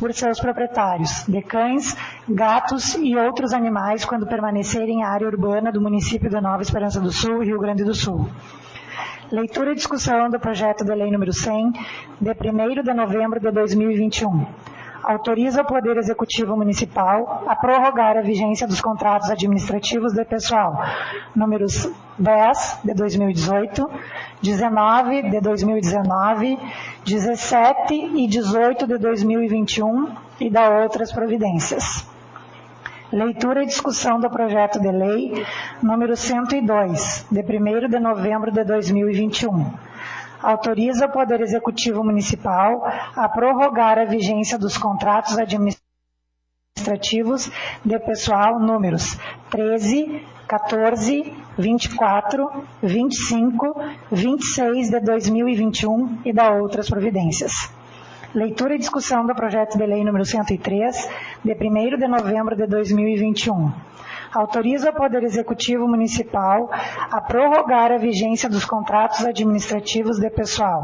por seus proprietários, de cães, gatos e outros animais quando permanecerem em área urbana do município de Nova Esperança do Sul, Rio Grande do Sul. Leitura e discussão do projeto de lei número 100, de 1º de novembro de 2021. Autoriza o Poder Executivo Municipal a prorrogar a vigência dos contratos administrativos de pessoal, números 10 de 2018, 19 de 2019, 17 e 18 de 2021 e da outras providências. Leitura e discussão do projeto de lei número 102, de 1º de novembro de 2021. Autoriza o Poder Executivo Municipal a prorrogar a vigência dos contratos administrativos de pessoal números 13, 14, 24, 25, 26 de 2021 e da outras providências. Leitura e discussão do projeto de lei número 103, de 1º de novembro de 2021. Autoriza o Poder Executivo Municipal a prorrogar a vigência dos contratos administrativos de pessoal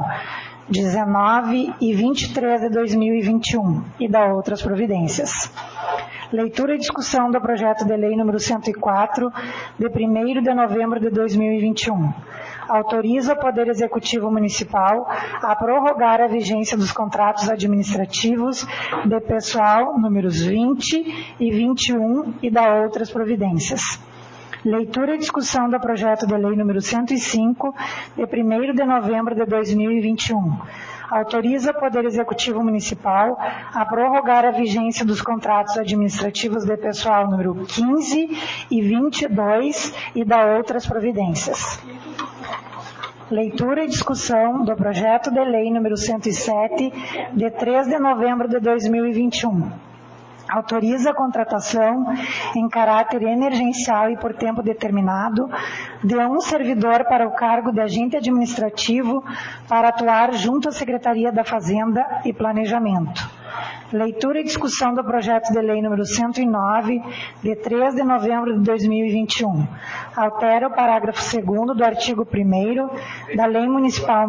19 e 23 de 2021 e da outras providências. Leitura e discussão do projeto de lei número 104, de 1º de novembro de 2021. Autoriza o Poder Executivo Municipal a prorrogar a vigência dos contratos administrativos de pessoal números 20 e 21 e da outras providências. Leitura e discussão do projeto de lei número 105, de 1º de novembro de 2021. Autoriza o Poder Executivo Municipal a prorrogar a vigência dos contratos administrativos de pessoal número 15 e 22 e da outras providências. Leitura e discussão do projeto de lei número 107, de 3 de novembro de 2021. Autoriza a contratação em caráter emergencial e por tempo determinado de um servidor para o cargo de agente administrativo para atuar junto à Secretaria da Fazenda e Planejamento. Leitura e discussão do projeto de lei número 109, de 3 de novembro de 2021. Altera o parágrafo 2º do artigo 1º da Lei Municipal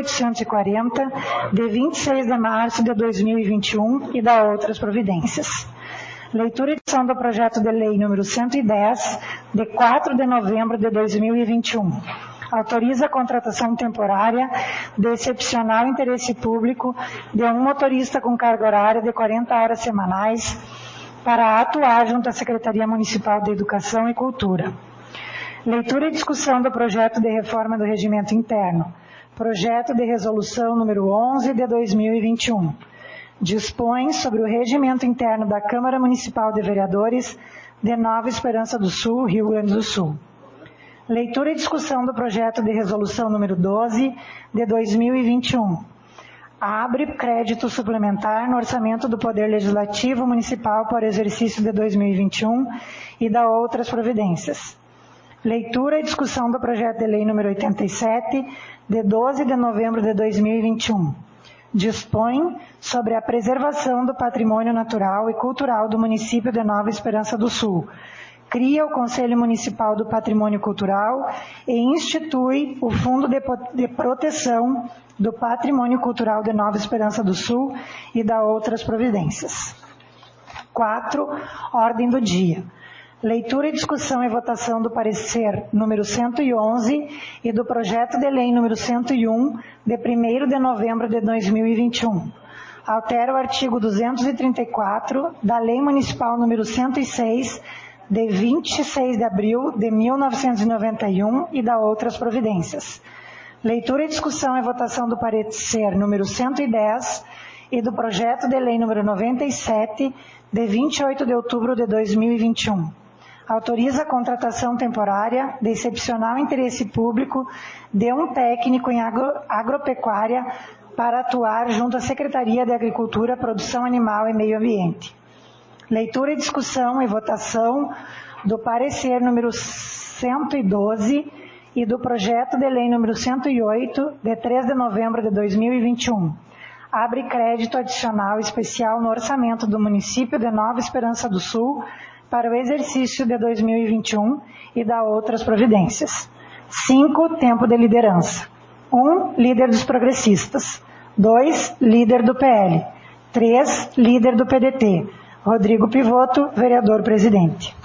1840, de 26 de março de 2021 e da outras providências. Leitura e discussão do projeto de lei número 110, de 4 de novembro de 2021. Autoriza a contratação temporária de excepcional interesse público de um motorista com carga horária de 40 horas semanais para atuar junto à Secretaria Municipal de Educação e Cultura. Leitura e discussão do projeto de reforma do regimento interno. Projeto de resolução número 11 de 2021. Dispõe sobre o regimento interno da Câmara Municipal de Vereadores de Nova Esperança do Sul, Rio Grande do Sul. Leitura e discussão do projeto de resolução número 12 de 2021. Abre crédito suplementar no orçamento do Poder Legislativo Municipal para o exercício de 2021 e da outras providências. Leitura e discussão do projeto de lei número 87 de 12 de novembro de 2021. Dispõe sobre a preservação do patrimônio natural e cultural do município de Nova Esperança do Sul. Cria o Conselho Municipal do Patrimônio Cultural e institui o Fundo de Proteção do Patrimônio Cultural de Nova Esperança do Sul e da outras providências. 4. Ordem do dia. Leitura e discussão e votação do parecer número 111 e do projeto de lei número 101, de 1º de novembro de 2021. Altera o artigo 234 da Lei Municipal número 106, de 26 de abril de 1991 e da outras providências. Leitura e discussão e votação do parecer número 110 e do projeto de lei número 97, de 28 de outubro de 2021. Autoriza a contratação temporária de excepcional interesse público de um técnico em agropecuária para atuar junto à Secretaria de Agricultura, Produção Animal e Meio Ambiente. Leitura e discussão e votação do parecer número 112 e do projeto de lei número 108, de 3 de novembro de 2021. Abre crédito adicional especial no orçamento do município de Nova Esperança do Sul para o exercício de 2021 e da outras providências. 5. Tempo de liderança. 1. Líder dos progressistas. 2. Líder do PL. 3, líder do PDT, Rodrigo Pivotto, vereador presidente.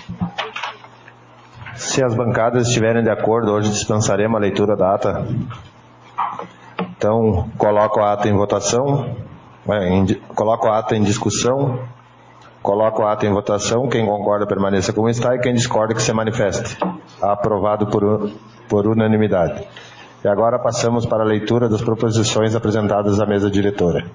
Se as bancadas estiverem de acordo, hoje dispensaremos a leitura da ata. Então, coloco a ata em votação, coloco a ata em discussão, coloco a ata em votação. Quem concorda permaneça como está e quem discorda que se manifeste. Aprovado por unanimidade. E agora passamos para a leitura das proposições apresentadas à mesa diretora.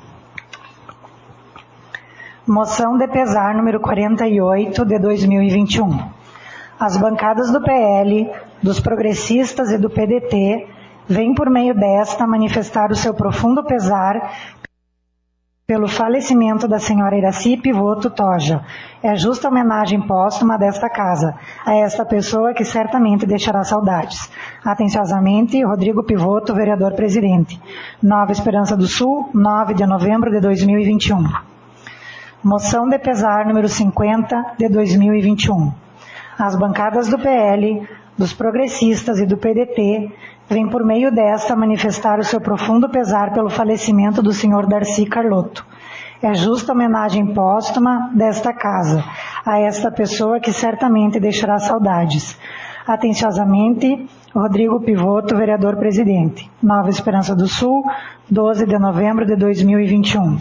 Moção de pesar número 48 de 2021. As bancadas do PL, dos progressistas e do PDT vêm por meio desta manifestar o seu profundo pesar pelo falecimento da senhora Iracy Pivotto Toja. É justa homenagem póstuma desta casa a esta pessoa que certamente deixará saudades. Atenciosamente, Rodrigo Pivotto, vereador presidente. Nova Esperança do Sul, 9 de novembro de 2021. Moção de pesar número 50 de 2021. As bancadas do PL, dos progressistas e do PDT vêm por meio desta manifestar o seu profundo pesar pelo falecimento do senhor Darcy Carlotto. É justa homenagem póstuma desta casa a esta pessoa que certamente deixará saudades. Atenciosamente, Rodrigo Pivotto, vereador presidente. Nova Esperança do Sul, 12 de novembro de 2021.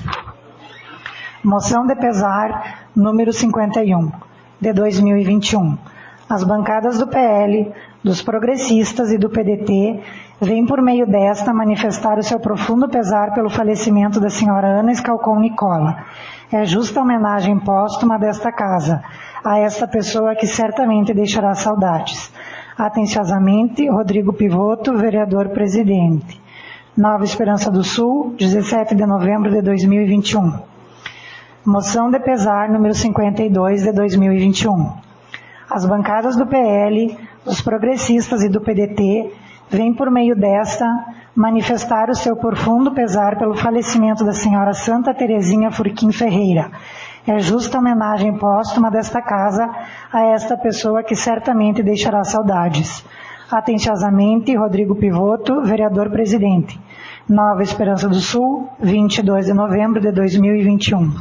Moção de pesar número 51 de 2021. As bancadas do PL, dos progressistas e do PDT vêm por meio desta manifestar o seu profundo pesar pelo falecimento da senhora Ana Scalcon Nicola. É justa homenagem póstuma desta casa a esta pessoa que certamente deixará saudades. Atenciosamente, Rodrigo Pivotto, vereador presidente. Nova Esperança do Sul, 17 de novembro de 2021. Moção de pesar número 52 de 2021. As bancadas do PL, dos progressistas e do PDT vêm por meio desta manifestar o seu profundo pesar pelo falecimento da senhora Santa Terezinha Furquim Ferreira. É justa homenagem póstuma desta casa a esta pessoa que certamente deixará saudades. Atenciosamente, Rodrigo Pivotto, vereador presidente. Nova Esperança do Sul, 22 de novembro de 2021.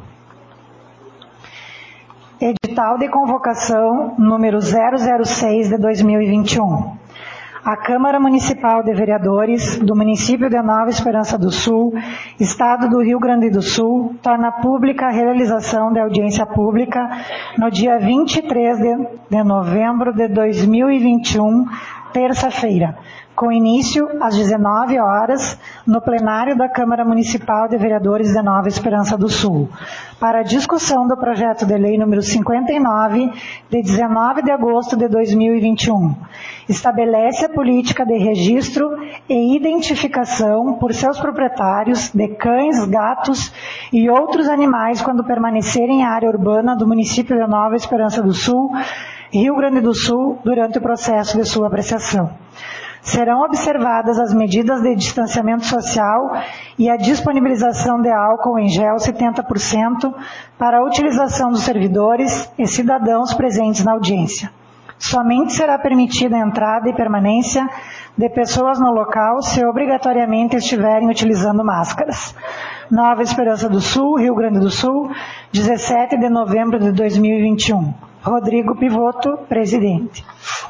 Edital de convocação número 006 de 2021. A Câmara Municipal de Vereadores do município de Nova Esperança do Sul, Estado do Rio Grande do Sul, torna pública a realização de audiência pública no dia 23 de novembro de 2021, terça-feira, com início às 19 horas, no plenário da Câmara Municipal de Vereadores de Nova Esperança do Sul, para a discussão do projeto de lei número 59, de 19 de agosto de 2021. Estabelece a política de registro e identificação por seus proprietários de cães, gatos e outros animais quando permanecerem em área urbana do município de Nova Esperança do Sul, Rio Grande do Sul, durante o processo de sua apreciação. Serão observadas as medidas de distanciamento social e a disponibilização de álcool em gel 70% para a utilização dos servidores e cidadãos presentes na audiência. Somente será permitida a entrada e permanência de pessoas no local se obrigatoriamente estiverem utilizando máscaras. Nova Esperança do Sul, Rio Grande do Sul, 17 de novembro de 2021. Rodrigo Pivotto, presidente.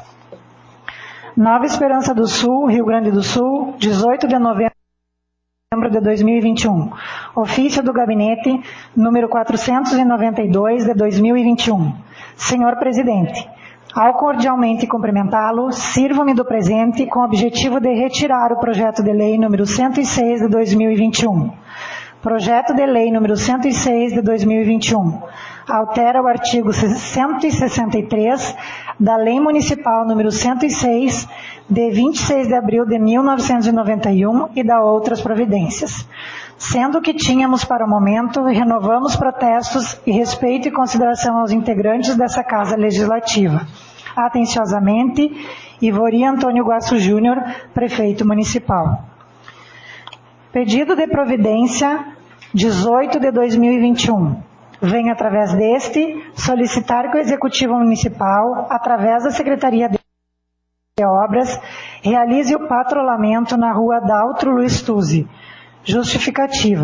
Nova Esperança do Sul, Rio Grande do Sul, 18 de novembro de 2021. Ofício do Gabinete, número 492 de 2021. Senhor Presidente, ao cordialmente cumprimentá-lo, sirvo-me do presente com o objetivo de retirar o projeto de lei número 106 de 2021. Projeto de lei número 106 de 2021. Altera o artigo 163 da Lei Municipal número 106, de 26 de abril de 1991 e da outras providências. Sendo que tínhamos para o momento, renovamos protestos e respeito e consideração aos integrantes dessa Casa Legislativa. Atenciosamente, Ivori Antônio Guaço Júnior, Prefeito Municipal. Pedido de providência 18 de 2021. Vem através deste solicitar que o Executivo Municipal, através da Secretaria de Obras, realize o patrulhamento na rua Daltro Luiz Tuzzi. Justificativa.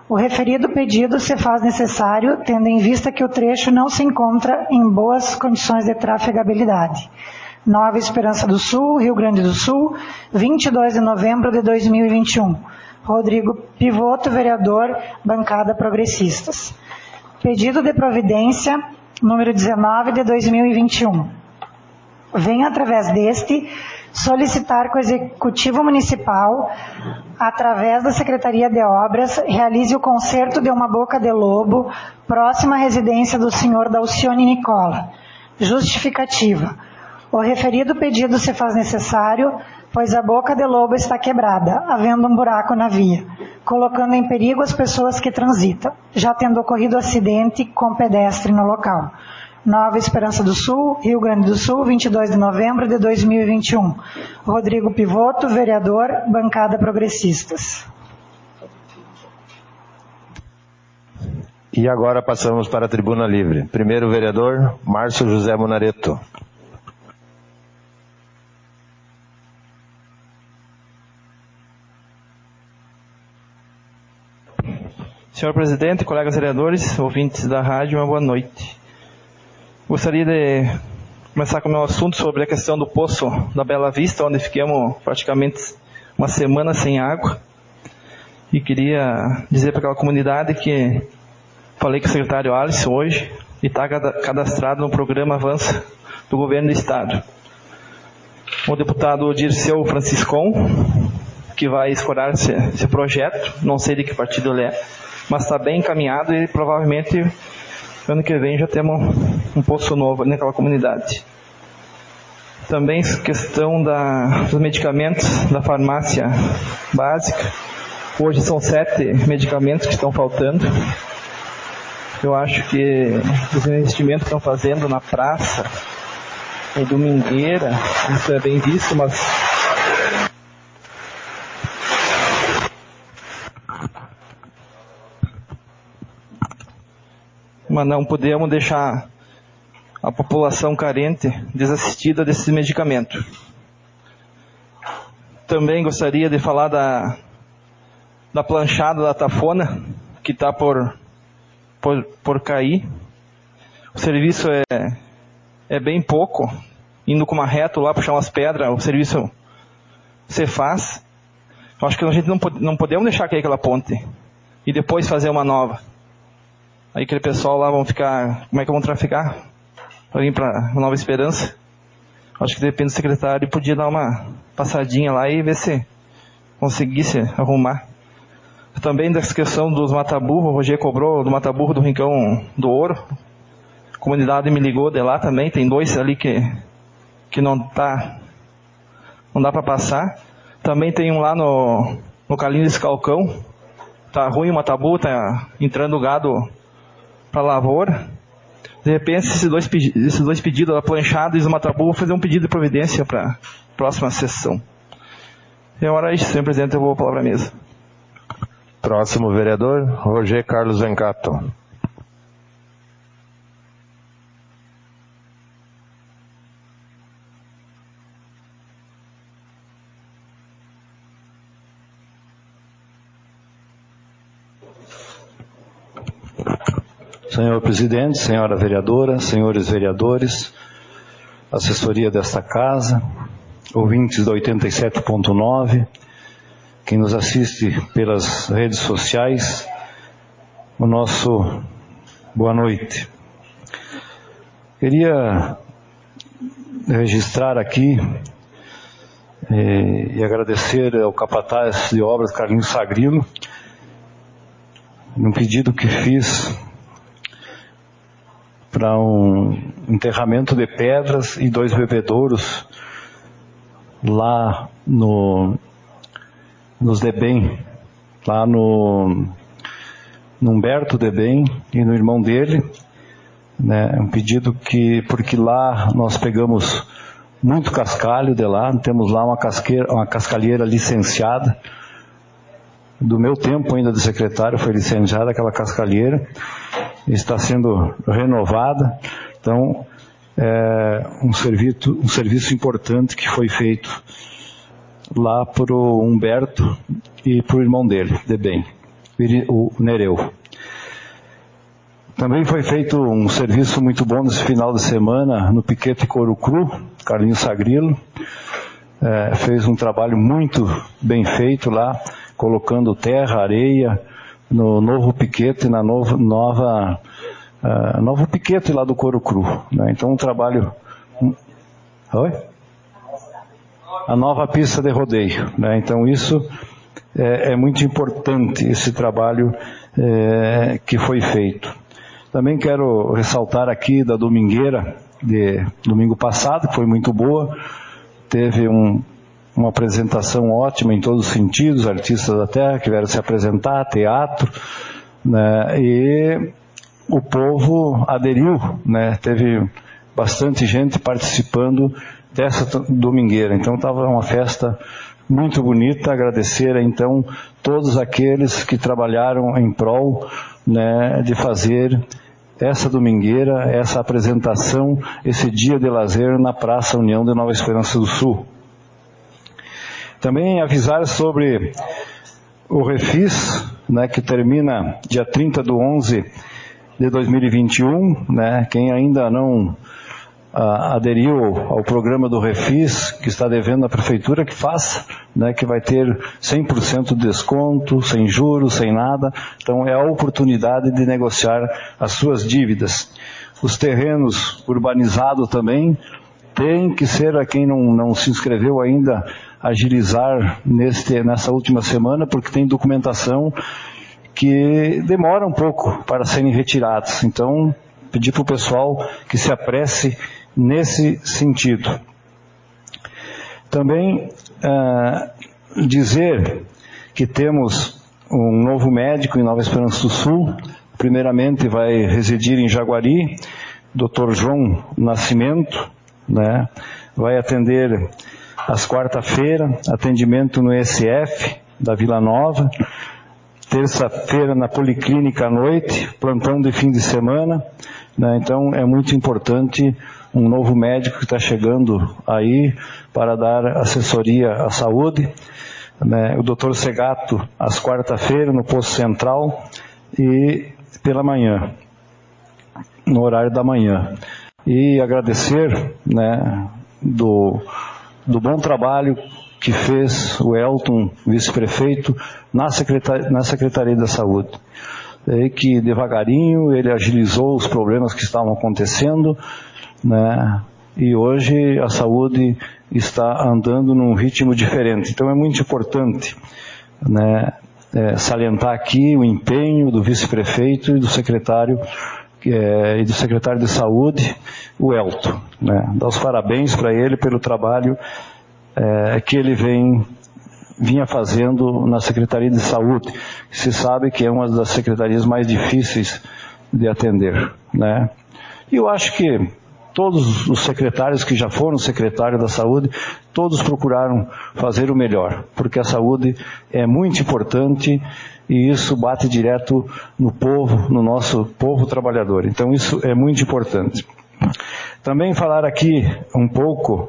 O referido pedido se faz necessário, tendo em vista que o trecho não se encontra em boas condições de trafegabilidade. Nova Esperança do Sul, Rio Grande do Sul, 22 de novembro de 2021. Rodrigo Pivoto, vereador, bancada Progressistas. Pedido de providência, número 19 de 2021. Venho, através deste, solicitar que o Executivo Municipal, através da Secretaria de Obras, realize o conserto de uma boca de lobo próxima à residência do senhor Dalcione Nicola. Justificativa. O referido pedido se faz necessário, pois a boca de lobo está quebrada, havendo um buraco na via, colocando em perigo as pessoas que transitam, já tendo ocorrido acidente com pedestre no local. Nova Esperança do Sul, Rio Grande do Sul, 22 de novembro de 2021. Rodrigo Pivoto, vereador, bancada Progressistas. E agora passamos para a tribuna livre. Primeiro vereador, Márcio José Munareto. Senhor presidente, colegas vereadores, ouvintes da rádio, uma boa noite. Gostaria de começar com o meu assunto sobre a questão do poço da Bela Vista, onde ficamos praticamente uma semana sem água. E queria dizer para aquela comunidade que falei com o secretário Alisson hoje e está cadastrado no programa Avança do Governo do Estado. O deputado Dirceu Franciscon, que vai escorar esse projeto, não sei de que partido ele é, mas está bem encaminhado e provavelmente ano que vem já temos um poço novo naquela comunidade. Também questão dos medicamentos da farmácia básica. Hoje são 7 medicamentos que estão faltando. Eu acho que os investimentos que estão fazendo na praça e domingueira, isso é bem visto, mas não podemos deixar a população carente desassistida desses medicamentos. Também gostaria de falar da planchada da Tafona, que está por cair. O serviço é bem pouco, indo com uma reta lá, puxar umas pedras, o serviço se faz. Eu acho que a gente não podemos deixar cair aquela ponte e depois fazer uma nova. Aí aquele pessoal lá vão ficar, como é que vão trafegar? Para vir para Nova Esperança. Acho que depende do secretário, podia dar uma passadinha lá e ver se conseguisse arrumar. Também da questão dos mataburros, o Roger cobrou do mataburro do Rincão do Ouro. A comunidade me ligou de lá também, tem 2 ali que não dá para passar. Também tem um lá no Calinho desse Calcão. Tá ruim o mataburro, tá entrando gado para lavoura. De repente, esses dois pedidos, a planchada e o mataburro, vou fazer um pedido de providência para a próxima sessão. É hora isso, senhor presidente, eu vou a palavra à mesa. Próximo vereador, Roger Carlos Vencato. Senhor presidente, senhora vereadora, senhores vereadores, assessoria desta casa, ouvintes da 87.9, quem nos assiste pelas redes sociais, o nosso boa noite. Queria registrar aqui e agradecer ao capataz de obras Carlinhos Sagrilo, num pedido que fiz para um enterramento de pedras e 2 bebedouros lá nos Debem, lá no Humberto Debem e no irmão dele, né? Um pedido porque lá nós pegamos muito cascalho de lá, temos lá uma cascalheira licenciada, do meu tempo ainda de secretário foi licenciada aquela cascalheira, está sendo renovada. Então é um serviço importante que foi feito lá por o Humberto e por o irmão dele, de bem. o Nereu. Também foi feito um serviço muito bom nesse final de semana no Piquete Couro Cru, Carlinhos Sagrilo. Fez um trabalho muito bem feito lá, colocando terra, areia, no novo piquete, na novo piquete lá do Couro Cru, né? Então um trabalho... Oi? A nova pista de rodeio, né? Então isso é muito importante, esse trabalho que foi feito. Também quero ressaltar aqui da domingueira de domingo passado, que foi muito boa. Teve uma apresentação ótima em todos os sentidos, artistas da terra que vieram se apresentar, teatro, né? E o povo aderiu, né? Teve bastante gente participando dessa domingueira. Então estava uma festa muito bonita. Agradecer então todos aqueles que trabalharam em prol, né, de fazer essa domingueira, essa apresentação, esse dia de lazer na Praça União de Nova Esperança do Sul. Também avisar sobre o Refis, né, que termina dia 30/11 de 2021, né, quem ainda não aderiu ao programa do Refis, que está devendo à Prefeitura, que faça, né, que vai ter 100% de desconto, sem juros, sem nada. Então é a oportunidade de negociar as suas dívidas. Os terrenos urbanizados também tem que ser, a quem não se inscreveu ainda, agilizar nessa última semana, porque tem documentação que demora um pouco para serem retirados. Então, pedir para o pessoal que se apresse nesse sentido. Também dizer que temos um novo médico em Nova Esperança do Sul. Primeiramente vai residir em Jaguari, Dr. João Nascimento, né? Vai atender às quarta-feiras, atendimento no ESF da Vila Nova, terça-feira na Policlínica à noite, plantão de fim de semana, né? Então é muito importante um novo médico que está chegando aí para dar assessoria à saúde, né? O Dr. Segato às quarta-feiras no Posto Central e pela manhã, no horário da manhã. E agradecer, né, do bom trabalho que fez o Elton, vice-prefeito, na Secretaria da Saúde. E que devagarinho ele agilizou os problemas que estavam acontecendo, né, e hoje a saúde está andando num ritmo diferente. Então é muito importante, né, salientar aqui o empenho do vice-prefeito e do secretário de saúde, o Elton, né? Dar os parabéns para ele pelo trabalho que ele vinha fazendo na Secretaria de Saúde, que se sabe que é uma das secretarias mais difíceis de atender, né? E eu acho que todos os secretários que já foram secretários da saúde, todos procuraram fazer o melhor, porque a saúde é muito importante e isso bate direto no povo, no nosso povo trabalhador. Então isso é muito importante. Também falar aqui um pouco,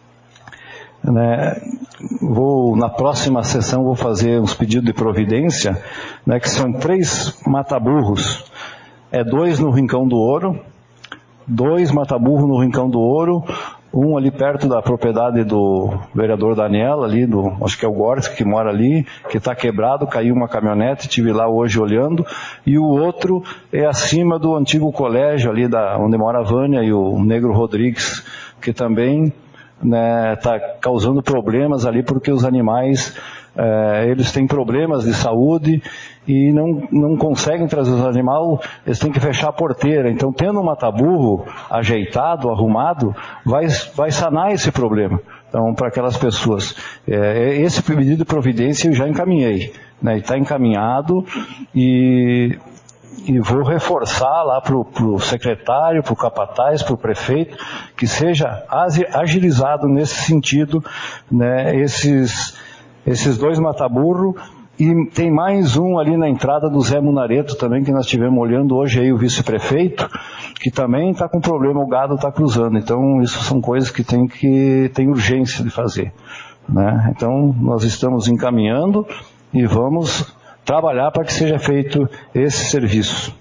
né, na próxima sessão vou fazer uns pedidos de providência, né, que são 3 mataburros, 2 no Rincão do Ouro, 2 mataburros no Rincão do Ouro, um ali perto da propriedade do vereador Daniel, ali acho que é o Gorski que mora ali, que está quebrado, caiu uma caminhonete, estive lá hoje olhando, e o outro é acima do antigo colégio ali onde mora a Vânia e o Negro Rodrigues, que também está causando problemas ali porque os animais eles têm problemas de saúde e não conseguem trazer os animais, eles têm que fechar a porteira. Então, tendo um mataburro ajeitado, arrumado, vai sanar esse problema. Então, para aquelas pessoas, esse pedido de providência eu já encaminhei, né? Está encaminhado e vou reforçar lá para o secretário, para o capataz, para o prefeito, que seja agilizado nesse sentido, né, esses 2 mataburro. E tem mais um ali na entrada do Zé Munareto também, que nós estivemos olhando hoje aí, o vice-prefeito, que também está com problema, o gado está cruzando. Então, isso são coisas que tem urgência de fazer, né? Então, nós estamos encaminhando e vamos trabalhar para que seja feito esse serviço.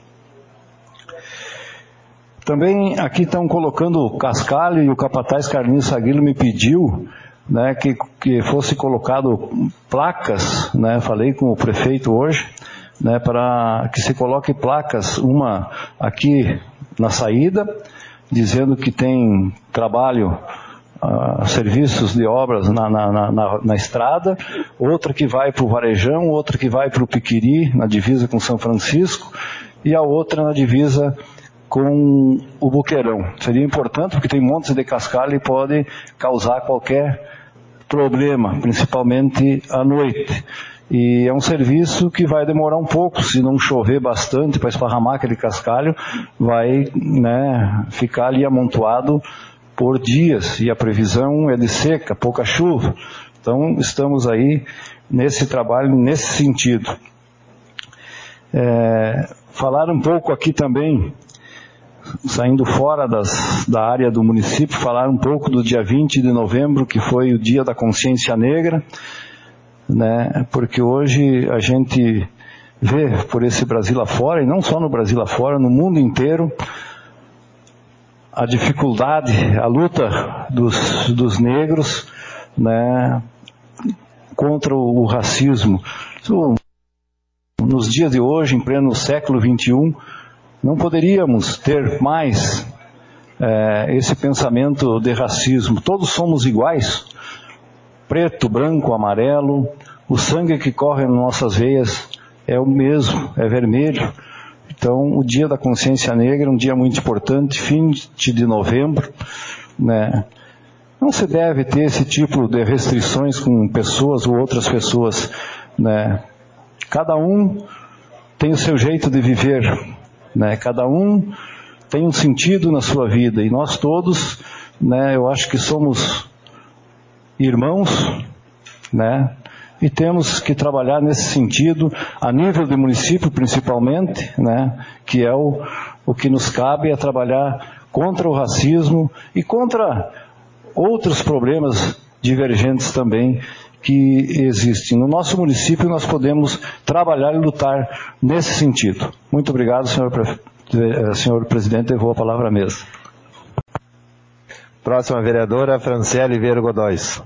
Também aqui estão colocando o cascalho, e o capataz Carlinhos Saguilo me pediu, né, que fosse colocado placas, né, falei com o prefeito hoje, né, para que se coloque placas, uma aqui na saída, dizendo que tem trabalho, serviços de obras na estrada, outra que vai para o Varejão, outra que vai para o Piquiri, na divisa com São Francisco, e a outra na divisa com o Boqueirão. Seria importante porque tem montes de cascalho e pode causar qualquer problema, principalmente à noite. E é um serviço que vai demorar um pouco, se não chover bastante para esparramar aquele cascalho, vai, né, ficar ali amontoado por dias, e a previsão é de seca, pouca chuva. Então estamos aí nesse trabalho, nesse sentido. Falar um pouco aqui também, saindo fora da área do município, falar um pouco do dia 20 de novembro, que foi o Dia da Consciência Negra, né? Porque hoje a gente vê por esse Brasil afora, e não só no Brasil afora, no mundo inteiro, a dificuldade, a luta dos negros, né, contra o racismo. Nos dias de hoje, em pleno século XXI, não poderíamos ter mais esse pensamento de racismo. Todos somos iguais, preto, branco, amarelo, o sangue que corre nas nossas veias é o mesmo, é vermelho. Então, o Dia da Consciência Negra é um dia muito importante, 20 de novembro, né? Não se deve ter esse tipo de restrições com pessoas ou outras pessoas, né? Cada um tem o seu jeito de viver, né? Cada um tem um sentido na sua vida, e nós todos, né, eu acho que somos irmãos, né? E temos que trabalhar nesse sentido, a nível de município principalmente, né, que é o que nos cabe, é trabalhar contra o racismo e contra outros problemas divergentes também que existem. No nosso município nós podemos trabalhar e lutar nesse sentido. Muito obrigado, senhor presidente, eu vou a palavra à mesa. Próxima vereadora, Franciele Vieira Godóis.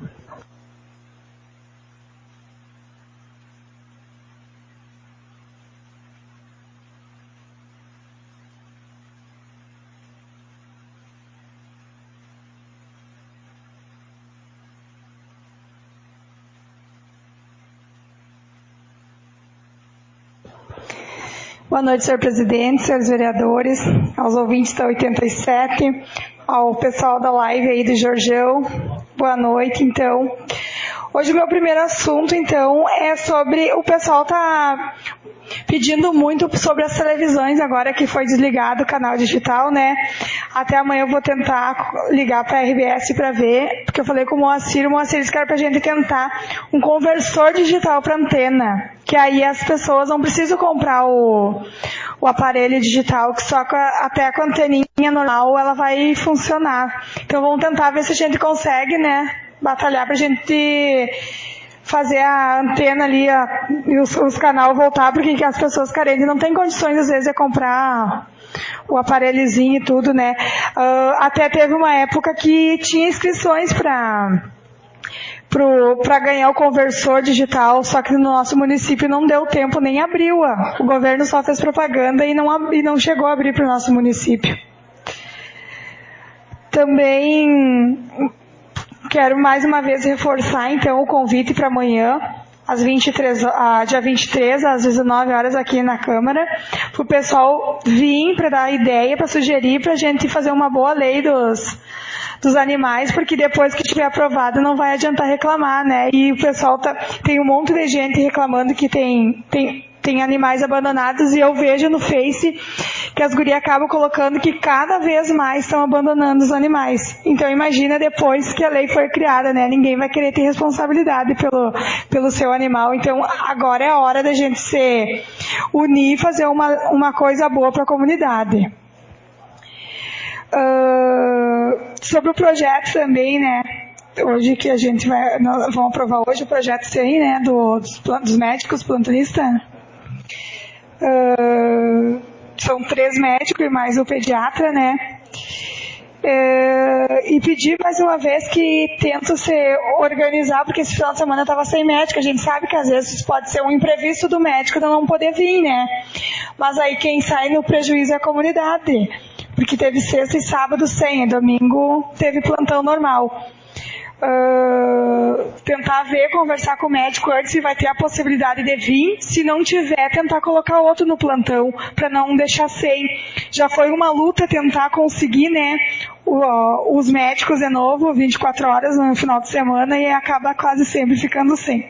Boa noite, senhor presidente, senhores vereadores, aos ouvintes da 87, ao pessoal da live aí do Jorgão. Boa noite, então. Hoje o meu primeiro assunto, então, é sobre o pessoal tá pedindo muito sobre as televisões agora que foi desligado o canal digital, né? Até amanhã eu vou tentar ligar para a RBS para ver, porque eu falei com o Moacir disse que era para a gente tentar um conversor digital para antena, que aí as pessoas não precisam comprar o aparelho digital, que só até com a anteninha normal ela vai funcionar. Então vamos tentar ver se a gente consegue, né, batalhar para a gente fazer a antena ali e os canais voltar, porque as pessoas carentes não têm condições às vezes de comprar o aparelhozinho e tudo, né. Até teve uma época que tinha inscrições para ganhar o conversor digital, só que no nosso município não deu tempo, nem abriu. O governo só fez propaganda e não chegou a abrir para o nosso município. Também quero mais uma vez reforçar, então, o convite para amanhã, dia 23, às 19 horas, aqui na Câmara, para o pessoal vir para dar ideia, para sugerir, para a gente fazer uma boa lei dos animais, porque depois que estiver aprovado não vai adiantar reclamar, né? E o pessoal tem um monte de gente reclamando que tem animais abandonados, e eu vejo no Face que as gurias acabam colocando que cada vez mais estão abandonando os animais. Então imagina depois que a lei for criada, né? Ninguém vai querer ter responsabilidade pelo seu animal. Então agora é a hora da gente se unir e fazer uma coisa boa para a comunidade. Sobre o projeto também, né? Hoje que a gente nós vamos aprovar hoje o projeto CI, né? Dos médicos plantonistas. São 3 médicos e mais o pediatra, né? E pedir mais uma vez que tento se organizar, porque esse final de semana eu estava sem médico. A gente sabe que às vezes pode ser um imprevisto do médico de não poder vir, né? Mas aí quem sai no prejuízo é a comunidade, porque teve sexta e sábado sem, e domingo teve plantão normal. Tentar conversar com o médico antes se vai ter a possibilidade de vir. Se não tiver, tentar colocar outro no plantão, para não deixar sem. Já foi uma luta tentar conseguir, né, os médicos de novo, 24 horas no final de semana, e acaba quase sempre ficando sem.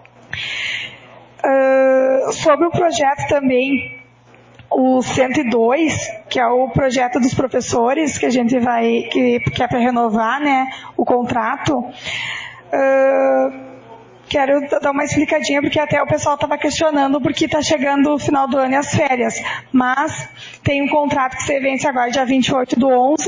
Sobre o projeto também, o 102, que é o projeto dos professores, que a gente que é para renovar, né, o contrato. Quero dar uma explicadinha, porque até o pessoal estava questionando, porque está chegando o final do ano e as férias. Mas tem um contrato que se vence agora dia 28/11,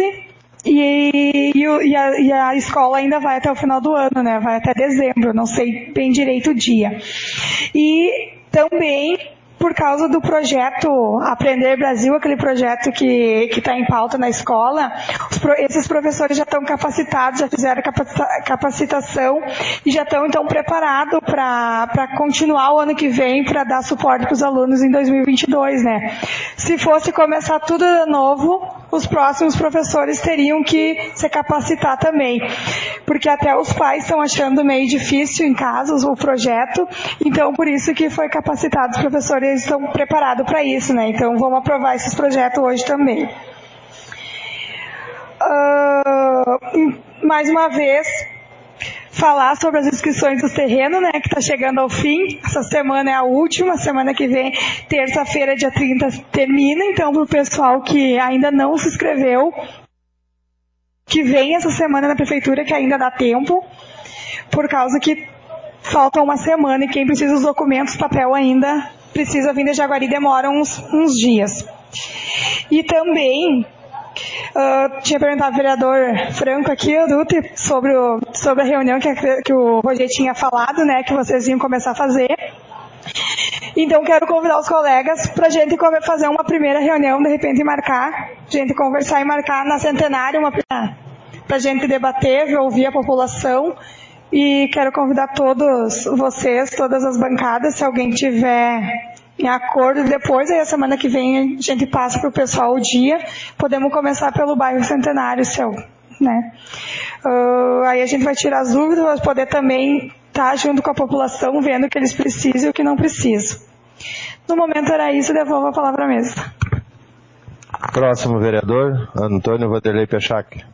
e a escola ainda vai até o final do ano, né? Vai até dezembro, não sei bem direito o dia. E também, por causa do projeto Aprender Brasil, aquele projeto que está em pauta na escola, esses professores já estão capacitados, já fizeram capacitação e já estão então preparados para continuar o ano que vem, para dar suporte para os alunos em 2022, né? Se fosse começar tudo de novo, os próximos professores teriam que se capacitar também, porque até os pais estão achando meio difícil em casa o projeto, então por isso que foi capacitado, os professores estão preparados para isso, né? Então vamos aprovar esses projetos hoje também. Mais uma vez, falar sobre as inscrições dos terrenos, né, que está chegando ao fim. Essa semana é a última, semana que vem, terça-feira, dia 30, termina. Então, para o pessoal que ainda não se inscreveu, que vem essa semana na prefeitura, que ainda dá tempo, por causa que falta uma semana e quem precisa dos documentos, papel ainda precisa vir de Jaguari, demora uns dias. E também, tinha perguntado ao vereador Franco aqui, o Dutti, sobre a reunião que o Roger tinha falado, né, que vocês iam começar a fazer. Então, quero convidar os colegas para a gente fazer uma primeira reunião, de repente marcar, a gente conversar e marcar na Centenário, para a gente debater, ouvir a população. E quero convidar todos vocês, todas as bancadas, se alguém tiver em acordo, depois, aí a semana que vem a gente passa para o pessoal o dia, podemos começar pelo bairro Centenário, né? Aí a gente vai tirar as dúvidas, vai poder também estar junto com a população, vendo o que eles precisam e o que não precisam. No momento era isso, devolvo a palavra à mesa. Próximo vereador, Antônio Vanderlei Pechac.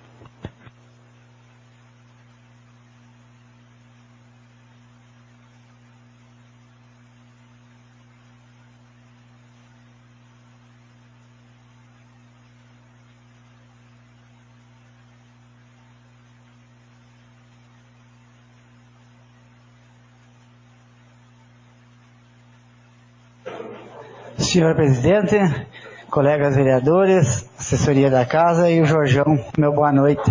Senhor presidente, colegas vereadores, assessoria da casa e o Jorjão, meu boa noite.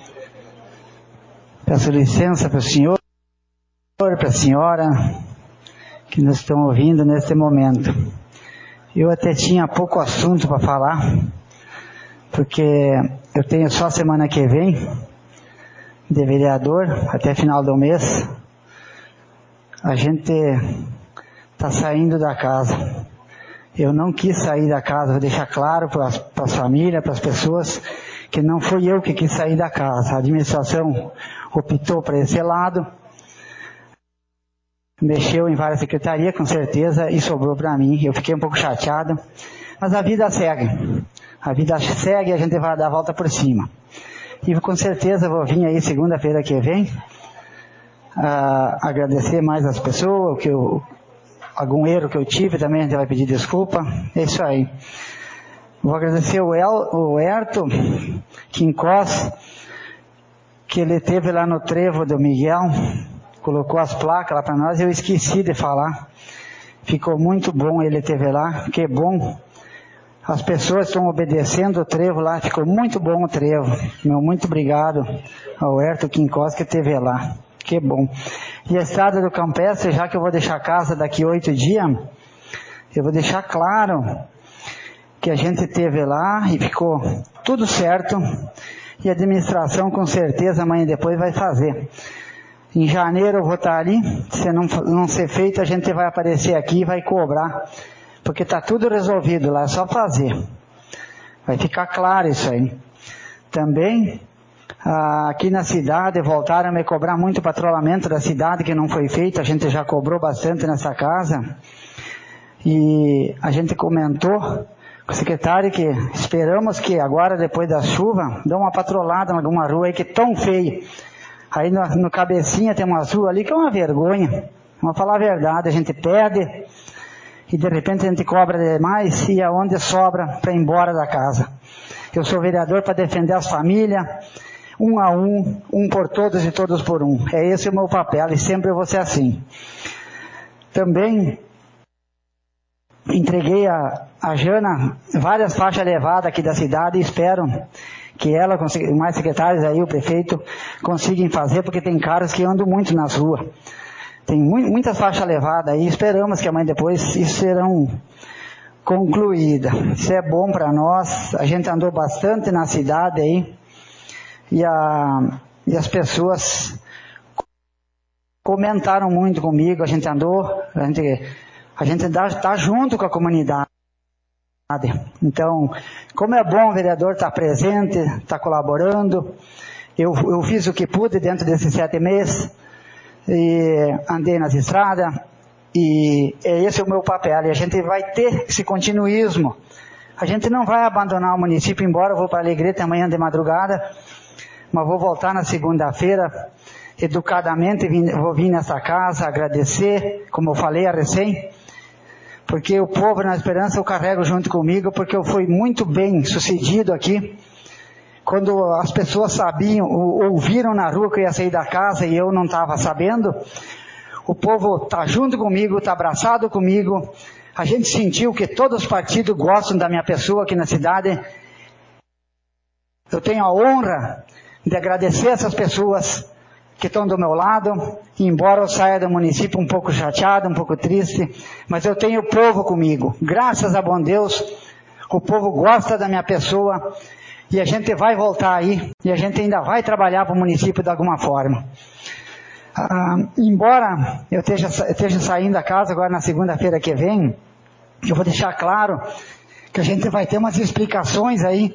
Peço licença para o senhor, para a senhora, que nos estão ouvindo neste momento. Eu até tinha pouco assunto para falar, porque eu tenho só semana que vem de vereador, até final do mês. A gente está saindo da casa. Eu não quis sair da casa, vou deixar claro para as famílias, para as pessoas, que não fui eu que quis sair da casa. A administração optou para esse lado, mexeu em várias secretarias, com certeza, e sobrou para mim. Eu fiquei um pouco chateado, mas a vida segue. A vida segue e a gente vai dar a volta por cima. E com certeza vou vir aí segunda-feira que vem, agradecer mais as pessoas, algum erro que eu tive também, a gente vai pedir desculpa. É isso aí. Vou agradecer o Herto Quincós, que ele teve lá no trevo do Miguel, colocou as placas lá para nós, eu esqueci de falar. Ficou muito bom ele teve lá, que bom. As pessoas estão obedecendo o trevo lá, ficou muito bom o trevo. Muito obrigado ao Herto Quincós que teve lá. Que bom. E a estrada do Campestre, já que eu vou deixar a casa daqui 8 dias, Eu vou deixar claro que a gente teve lá e ficou tudo certo, e a administração com certeza amanhã e depois vai fazer. Em janeiro eu vou estar ali, se não ser feito a gente vai aparecer aqui e vai cobrar, porque está tudo resolvido lá, é só fazer. Vai ficar claro isso aí. Também, aqui na cidade, voltaram a me cobrar muito patrulhamento da cidade que não foi feito, a gente já cobrou bastante nessa casa, e a gente comentou com o secretário que esperamos que agora, depois da chuva, dê uma patrulhada em alguma rua aí que é tão feio. Aí no cabecinha tem uma rua ali que é uma vergonha. Vamos falar a verdade, a gente pede e de repente a gente cobra demais e aonde sobra para ir embora da casa. Eu sou vereador para defender as famílias, um a um por todos e todos por um. É esse o meu papel e sempre eu vou ser assim. Também entreguei a Jana várias faixas levadas aqui da cidade e espero que ela, mais secretários aí, o prefeito, consigam fazer, porque tem caras que andam muito nas ruas. Tem muitas faixas levadas aí, esperamos que amanhã depois isso serão concluídas. Isso é bom para nós, a gente andou bastante na cidade aí, e as pessoas comentaram muito comigo, a gente andou, a gente está junto com a comunidade. Então, como é bom o vereador estar presente, estar colaborando, eu fiz o que pude dentro desses 7 meses, e andei nas estradas, e esse é o meu papel, e a gente vai ter esse continuismo. A gente não vai abandonar o município, embora eu vou para Alegrete amanhã de madrugada, mas vou voltar na segunda-feira, educadamente, vou vir nessa casa agradecer, como eu falei a recém, porque o povo na esperança eu carrego junto comigo, porque eu fui muito bem sucedido aqui. Quando as pessoas sabiam, ouviram na rua que eu ia sair da casa e eu não estava sabendo, o povo está junto comigo, está abraçado comigo. A gente sentiu que todos os partidos gostam da minha pessoa aqui na cidade. Eu tenho a honra de agradecer essas pessoas que estão do meu lado, embora eu saia do município um pouco chateado, um pouco triste, mas eu tenho o povo comigo. Graças a bom Deus, o povo gosta da minha pessoa, e a gente vai voltar aí, e a gente ainda vai trabalhar para o município de alguma forma. Embora eu esteja saindo da casa agora na segunda-feira que vem, eu vou deixar claro que a gente vai ter umas explicações aí,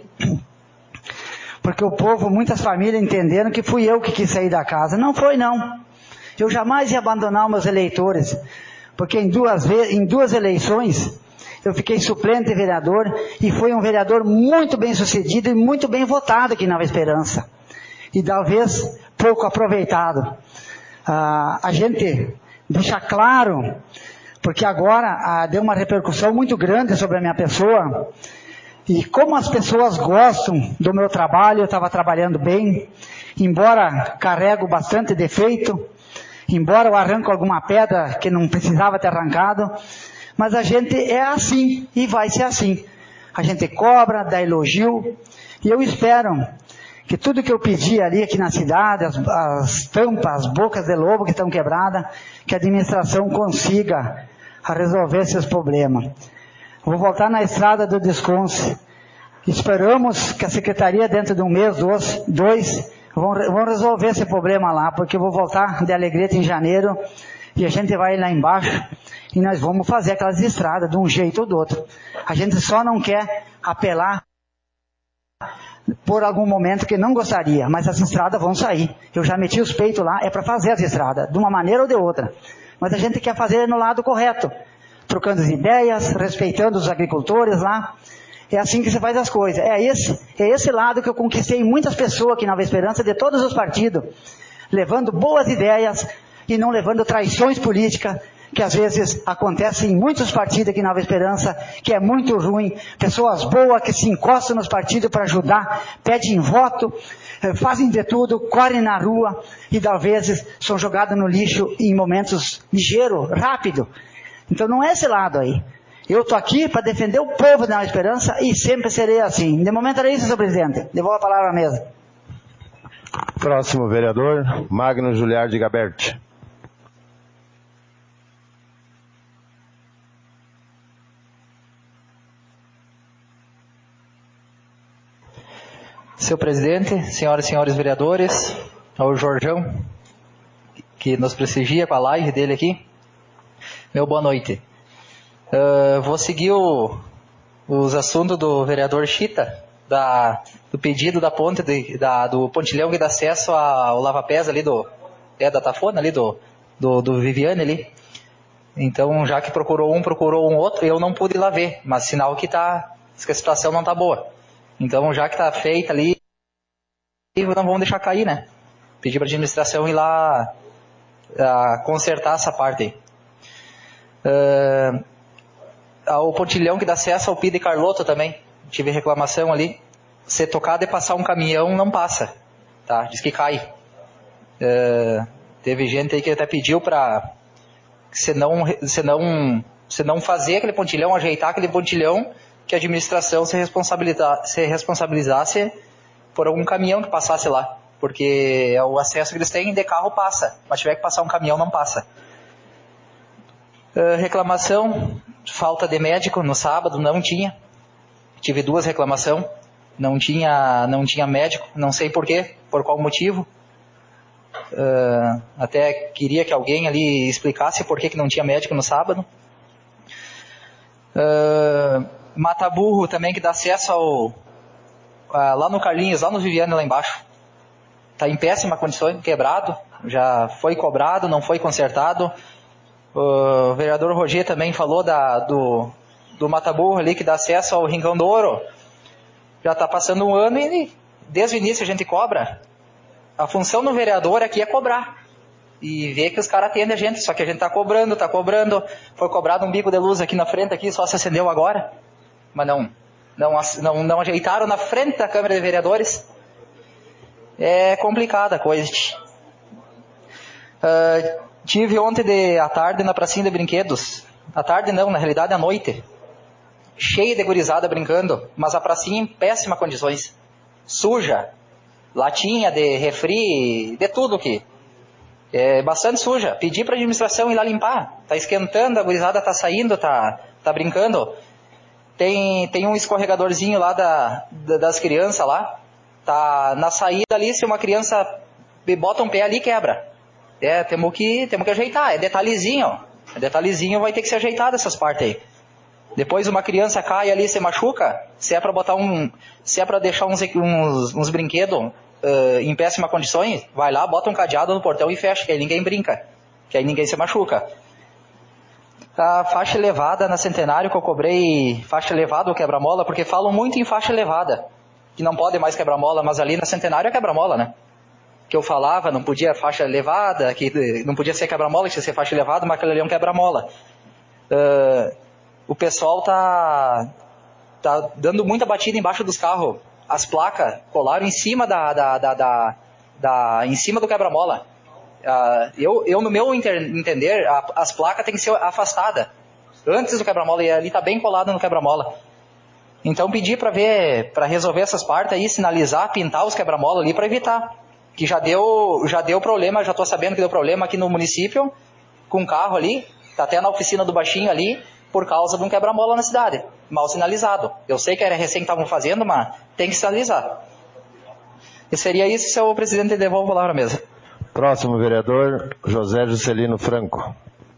porque o povo, muitas famílias entenderam que fui eu que quis sair da casa. Não foi não. Eu jamais ia abandonar os meus eleitores, porque em duas eleições eu fiquei suplente vereador e fui um vereador muito bem sucedido e muito bem votado aqui na Nova Esperança. E talvez pouco aproveitado. A gente deixa claro, porque agora deu uma repercussão muito grande sobre a minha pessoa. E como as pessoas gostam do meu trabalho, eu estava trabalhando bem, embora carrego bastante defeito, embora eu arranco alguma pedra que não precisava ter arrancado, mas a gente é assim e vai ser assim. A gente cobra, dá elogio, e eu espero que tudo que eu pedi ali aqui na cidade, as tampas, as bocas de lobo que estão quebradas, que a administração consiga resolver esses problemas. Vou voltar na estrada do Desconce. Esperamos que a secretaria, dentro de um mês, dois, vão resolver esse problema lá, porque eu vou voltar de Alegrete em janeiro, e a gente vai lá embaixo, e nós vamos fazer aquelas estradas de um jeito ou do outro. A gente só não quer apelar por algum momento que não gostaria, mas as estradas vão sair. Eu já meti os peitos lá, é para fazer as estradas, de uma maneira ou de outra. Mas a gente quer fazer no lado correto, trocando as ideias, respeitando os agricultores lá. É assim que se faz as coisas. É esse lado que eu conquistei muitas pessoas aqui na Nova Esperança, de todos os partidos, levando boas ideias e não levando traições políticas, que às vezes acontecem em muitos partidos aqui na Nova Esperança, que é muito ruim. Pessoas boas que se encostam nos partidos para ajudar, pedem voto, fazem de tudo, correm na rua e às vezes são jogadas no lixo em momentos ligeiros, rápido. Então não é esse lado aí. Eu estou aqui para defender o povo da Nova Esperança e sempre serei assim. De momento era isso, senhor presidente. Devolvo a palavra à mesa. Próximo vereador, Magno Juliardi Gaberti. Senhor presidente, senhoras e senhores vereadores, ao Jorjão, que nos prestigia com a live dele aqui, meu boa noite. Vou seguir os assuntos do vereador Chita, do pedido da ponte, do pontilhão que dá acesso ao lava-pés ali da Tafona, ali do Viviane ali. Então, já que procurou um outro, eu não pude ir lá ver, mas sinal que a situação não está boa. Então, já que está feita ali, não vamos deixar cair, né? Pedir para a administração ir lá consertar essa parte aí. O pontilhão que dá acesso ao Pida e Carlotto também, tive reclamação ali. Se tocado e passar um caminhão, não passa, tá? Diz que cai. Teve gente aí que até pediu para, se não fazer aquele pontilhão, ajeitar aquele pontilhão, que a administração se responsabilizasse por algum caminhão que passasse lá, porque o acesso que eles têm de carro passa, mas tiver que passar um caminhão não passa. Reclamação, falta de médico no sábado, não tinha. Tive 2 reclamações, não tinha médico, não sei porquê, por qual motivo. Até queria que alguém ali explicasse por que não tinha médico no sábado. Mataburro também, que dá acesso lá no Carlinhos, lá no Viviane, lá embaixo. Está em péssima condição, quebrado, já foi cobrado, não foi consertado. O vereador Roger também falou do Mataburro ali, que dá acesso ao Rincão do Ouro. Já está passando um ano e desde o início a gente cobra. A função do vereador aqui é cobrar. E ver que os caras atendem a gente, só que a gente está cobrando. Foi cobrado um bico de luz aqui na frente, aqui só se acendeu agora. Mas não ajeitaram na frente da Câmara de Vereadores. É complicada a coisa. Tive ontem à tarde na pracinha de brinquedos. À tarde não, na realidade à noite. Cheia de gurizada brincando, mas a pracinha em péssimas condições. Suja. Latinha de refri, de tudo aqui. É bastante suja. Pedi para a administração ir lá limpar. Tá esquentando, a gurizada tá saindo, tá brincando. Tem um escorregadorzinho lá das crianças lá. Tá na saída ali, se uma criança bota um pé ali, quebra. Temos que ajeitar. É detalhezinho. Vai ter que ser ajeitado essas partes aí. Depois uma criança cai ali e se machuca, se é para deixar uns brinquedos em péssimas condições, vai lá, bota um cadeado no portão e fecha, que aí ninguém brinca, que aí ninguém se machuca. A faixa elevada na Centenário, que eu cobrei faixa elevada ou quebra-mola, porque falam muito em faixa elevada, que não pode mais quebra-mola, mas ali na Centenário é quebra-mola, né? Que eu falava, não podia faixa elevada, que não podia ser quebra-mola, tinha que ser faixa elevada, mas aquilo ali é um quebra-mola. O pessoal tá dando muita batida embaixo dos carros. As placas colaram em cima em cima do quebra-mola. Eu no meu entender, as placas têm que ser afastadas antes do quebra-mola, e ali tá bem colado no quebra-mola. Então pedi para resolver essas partes aí, sinalizar, pintar os quebra-mola ali para evitar. Que já deu problema, já tô sabendo que deu problema aqui no município, com um carro ali, tá até na oficina do baixinho ali, por causa de um quebra-mola na cidade, mal sinalizado. Eu sei que era recém que estavam fazendo, mas tem que sinalizar. E seria isso, senhor presidente, devolvo a palavra à mesa. Próximo vereador, José Juscelino Franco.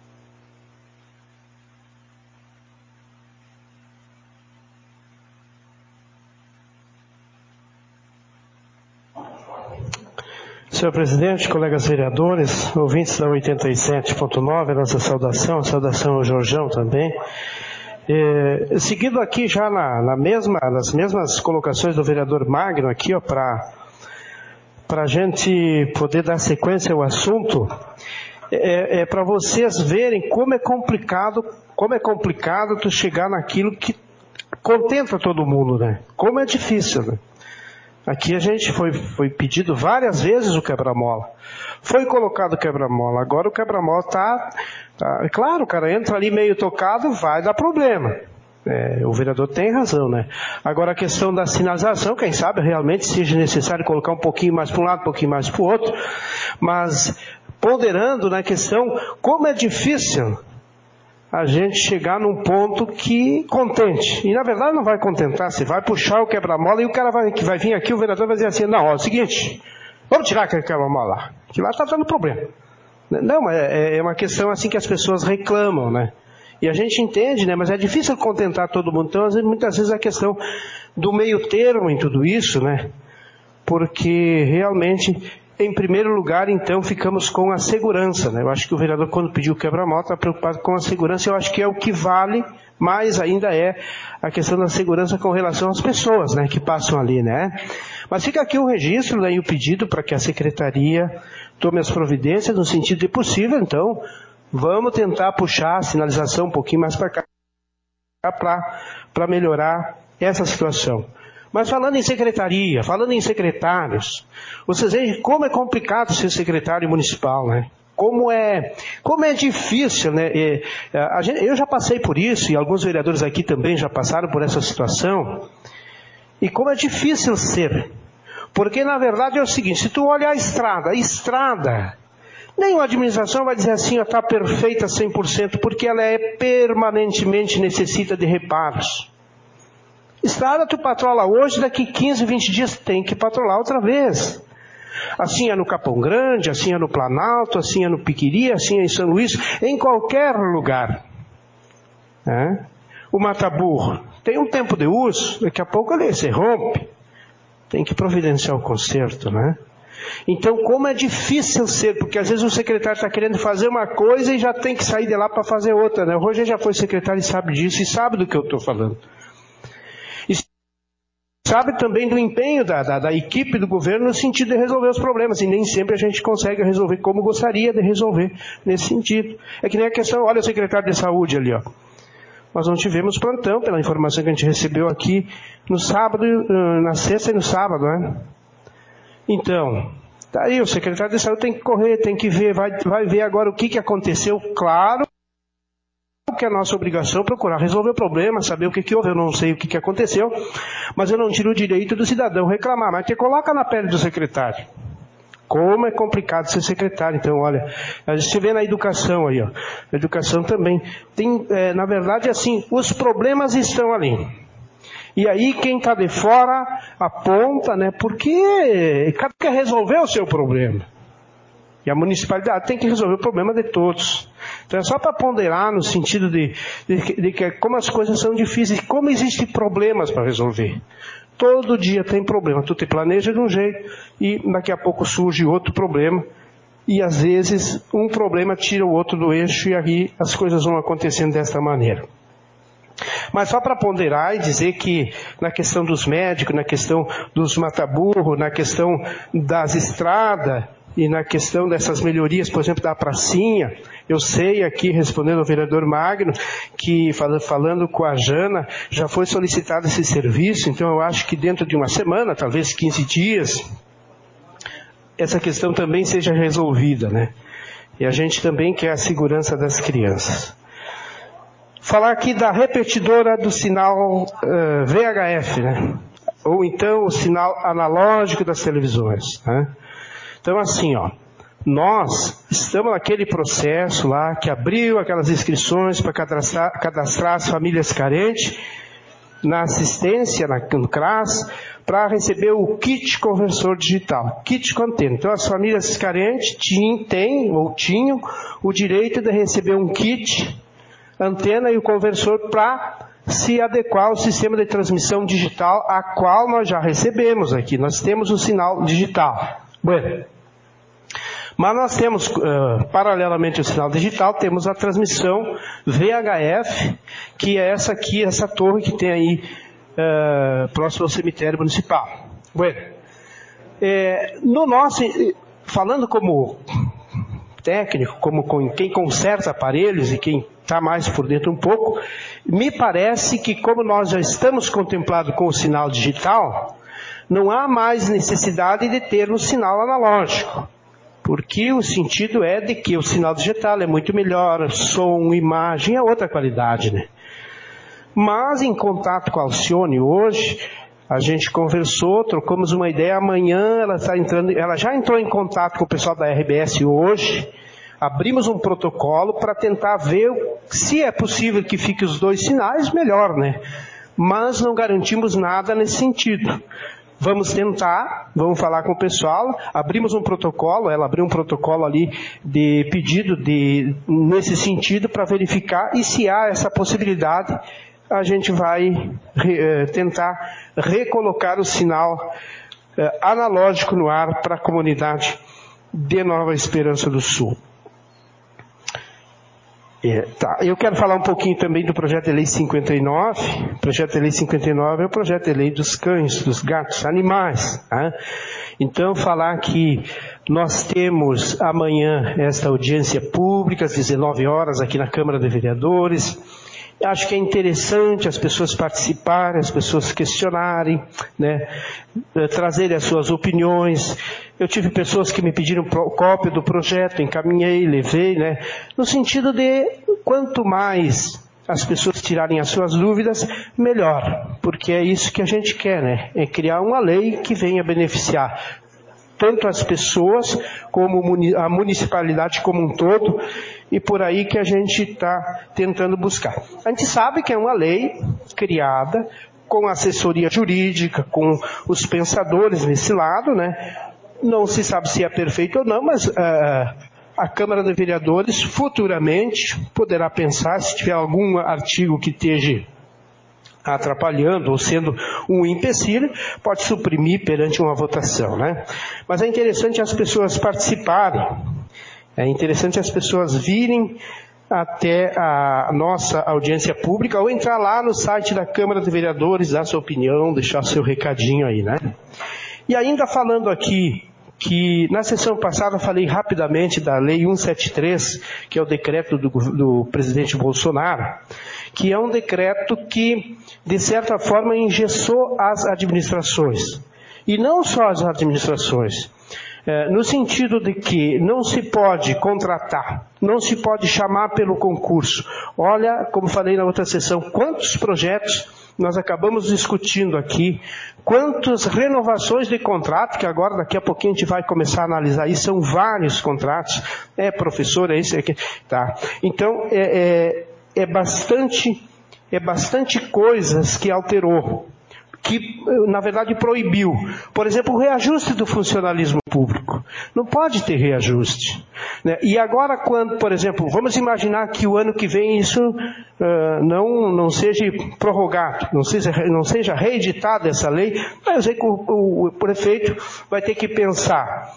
Senhor presidente, colegas vereadores, ouvintes da 87.9, a nossa saudação ao Jorjão também. Seguindo aqui já nas mesmas colocações do vereador Magno aqui, para a gente poder dar sequência ao assunto, para vocês verem como é complicado tu chegar naquilo que contenta todo mundo, né? Como é difícil, né? Aqui a gente foi pedido várias vezes o quebra-mola. Foi colocado o quebra-mola. Agora o quebra-mola tá... Claro, o cara entra ali meio tocado, vai dar problema. O vereador tem razão, né? Agora a questão da sinalização, quem sabe realmente seja necessário colocar um pouquinho mais para um lado, um pouquinho mais para o outro. Mas ponderando na questão, como é difícil a gente chegar num ponto que contente. E na verdade não vai contentar, você vai puxar o quebra-mola e o cara que vai vir aqui, o vereador vai dizer assim, não, é o seguinte, vamos tirar aquele quebra-mola lá, que lá está dando problema. Não, é uma questão assim que as pessoas reclamam, né? E a gente entende, né? Mas é difícil contentar todo mundo. Então, muitas vezes a questão do meio termo em tudo isso, né? Porque realmente, em primeiro lugar, então, ficamos com a segurança, né? Eu acho que o vereador, quando pediu o quebra-mola, está preocupado com a segurança. Eu acho que é o que vale mais ainda é a questão da segurança com relação às pessoas, né? Que passam ali, né? Mas fica aqui o registro, né, e o pedido para que a secretaria tome as providências no sentido de possível, então, vamos tentar puxar a sinalização um pouquinho mais para cá para melhorar essa situação. Mas falando em secretaria, falando em secretários, vocês veem como é complicado ser secretário municipal, né? Como é difícil, né? Eu já passei por isso, e alguns vereadores aqui também já passaram por essa situação, e como é difícil ser. Porque, na verdade, é o seguinte, se tu olhar a estrada, nenhuma administração vai dizer assim, está perfeita 100%, porque ela permanentemente necessita de reparos. Estrada tu patrola hoje, daqui 15, 20 dias tem que patrolar outra vez. Assim é no Capão Grande, assim é no Planalto, assim é no Piquiri, assim é em São Luís, em qualquer lugar. O mata-burro tem um tempo de uso, daqui a pouco ele se rompe. Tem que providenciar o conserto, né? Então, como é difícil ser, porque às vezes o secretário está querendo fazer uma coisa e já tem que sair de lá para fazer outra, né? O Roger já foi secretário e sabe disso, e sabe do que eu estou falando. E sabe também do empenho da equipe do governo no sentido de resolver os problemas, e nem sempre a gente consegue resolver como gostaria de resolver nesse sentido. É que nem a questão, olha o secretário de saúde ali, ó. Nós não tivemos plantão, pela informação que a gente recebeu aqui no sábado, na sexta e no sábado, né? Então, tá aí, o secretário de saúde tem que correr, tem que ver, vai ver agora o que aconteceu. Claro que é a nossa obrigação procurar resolver o problema, saber o que houve, eu não sei o que aconteceu, mas eu não tiro o direito do cidadão reclamar, mas que coloca na pele do secretário. Como é complicado ser secretário. Então, olha, a gente vê na educação aí, ó. A educação também tem, na verdade, assim, os problemas estão ali. E aí quem está de fora aponta, né? Porque cada um quer resolver o seu problema. E a municipalidade tem que resolver o problema de todos. Então é só para ponderar no sentido de que como as coisas são difíceis, como existem problemas para resolver. Todo dia tem problema, tu te planeja de um jeito e daqui a pouco surge outro problema e às vezes um problema tira o outro do eixo e aí as coisas vão acontecendo desta maneira. Mas só para ponderar e dizer que na questão dos médicos, na questão dos mata-burro, na questão das estradas e na questão dessas melhorias, por exemplo, da pracinha, eu sei aqui, respondendo ao vereador Magno, que falando com a Jana, já foi solicitado esse serviço, então eu acho que dentro de uma semana, talvez 15 dias, essa questão também seja resolvida, né? E a gente também quer a segurança das crianças. Falar aqui da repetidora do sinal VHF, né? Ou então o sinal analógico das televisões, né? Então assim, ó, nós estamos naquele processo lá que abriu aquelas inscrições para cadastrar as famílias carentes na assistência, no CRAS, para receber o kit conversor digital, kit com antena. Então as famílias carentes tinham o direito de receber um kit, antena e o conversor para se adequar ao sistema de transmissão digital, a qual nós já recebemos aqui. Nós temos o sinal digital. Bueno. Mas nós temos, paralelamente ao sinal digital, temos a transmissão VHF, que é essa aqui, essa torre que tem aí próximo ao cemitério municipal. Bueno. No nosso, falando como técnico, como quem conserta aparelhos e quem está mais por dentro um pouco, me parece que como nós já estamos contemplados com o sinal digital, não há mais necessidade de ter um sinal analógico. Porque o sentido é de que o sinal digital é muito melhor, som, imagem, é outra qualidade, né? Mas em contato com a Alcione hoje, a gente conversou, trocamos uma ideia, amanhã ela já entrou em contato com o pessoal da RBS hoje, abrimos um protocolo para tentar ver se é possível que fique os 2 sinais, melhor, né? Mas não garantimos nada nesse sentido. Vamos tentar, vamos falar com o pessoal, abrimos um protocolo, ela abriu um protocolo ali de pedido nesse sentido para verificar, e se há essa possibilidade, a gente vai tentar recolocar o sinal analógico no ar para a comunidade de Nova Esperança do Sul. Eu quero falar um pouquinho também do projeto de lei 59. O projeto de lei 59 é o projeto de lei dos cães, dos gatos, animais. Tá? Então, falar que nós temos amanhã esta audiência pública, às 19 horas, aqui na Câmara de Vereadores. Acho que é interessante as pessoas participarem, as pessoas questionarem, né, trazerem as suas opiniões. Eu tive pessoas que me pediram cópia do projeto, encaminhei, levei, né, no sentido de quanto mais as pessoas tirarem as suas dúvidas, melhor, porque é isso que a gente quer, né, é criar uma lei que venha beneficiar tanto as pessoas como a municipalidade como um todo, e por aí que a gente está tentando buscar. A gente sabe que é uma lei criada com assessoria jurídica, com os pensadores nesse lado, né? Não se sabe se é perfeito ou não, mas a Câmara de Vereadores futuramente poderá pensar, se tiver algum artigo que esteja atrapalhando ou sendo um empecilho, pode suprimir perante uma votação, né? Mas é interessante as pessoas participarem, é interessante as pessoas virem até a nossa audiência pública ou entrar lá no site da Câmara de Vereadores, dar sua opinião, deixar seu recadinho aí, né? E ainda falando aqui, que na sessão passada falei rapidamente da Lei 173, que é o decreto do presidente Bolsonaro, que é um decreto que, de certa forma, engessou as administrações. E não só as administrações, no sentido de que não se pode contratar, não se pode chamar pelo concurso. Olha, como falei na outra sessão, quantos projetos nós acabamos discutindo aqui, quantas renovações de contrato, que agora daqui a pouquinho a gente vai começar a analisar isso, são vários contratos, professor, é isso, tá. Então, é bastante coisas que alterou, que na verdade proibiu. Por exemplo, o reajuste do funcionalismo público. Não pode ter reajuste, né? E agora, quando, por exemplo, vamos imaginar que o ano que vem isso não seja prorrogado, não seja reeditada essa lei, mas aí o prefeito vai ter que pensar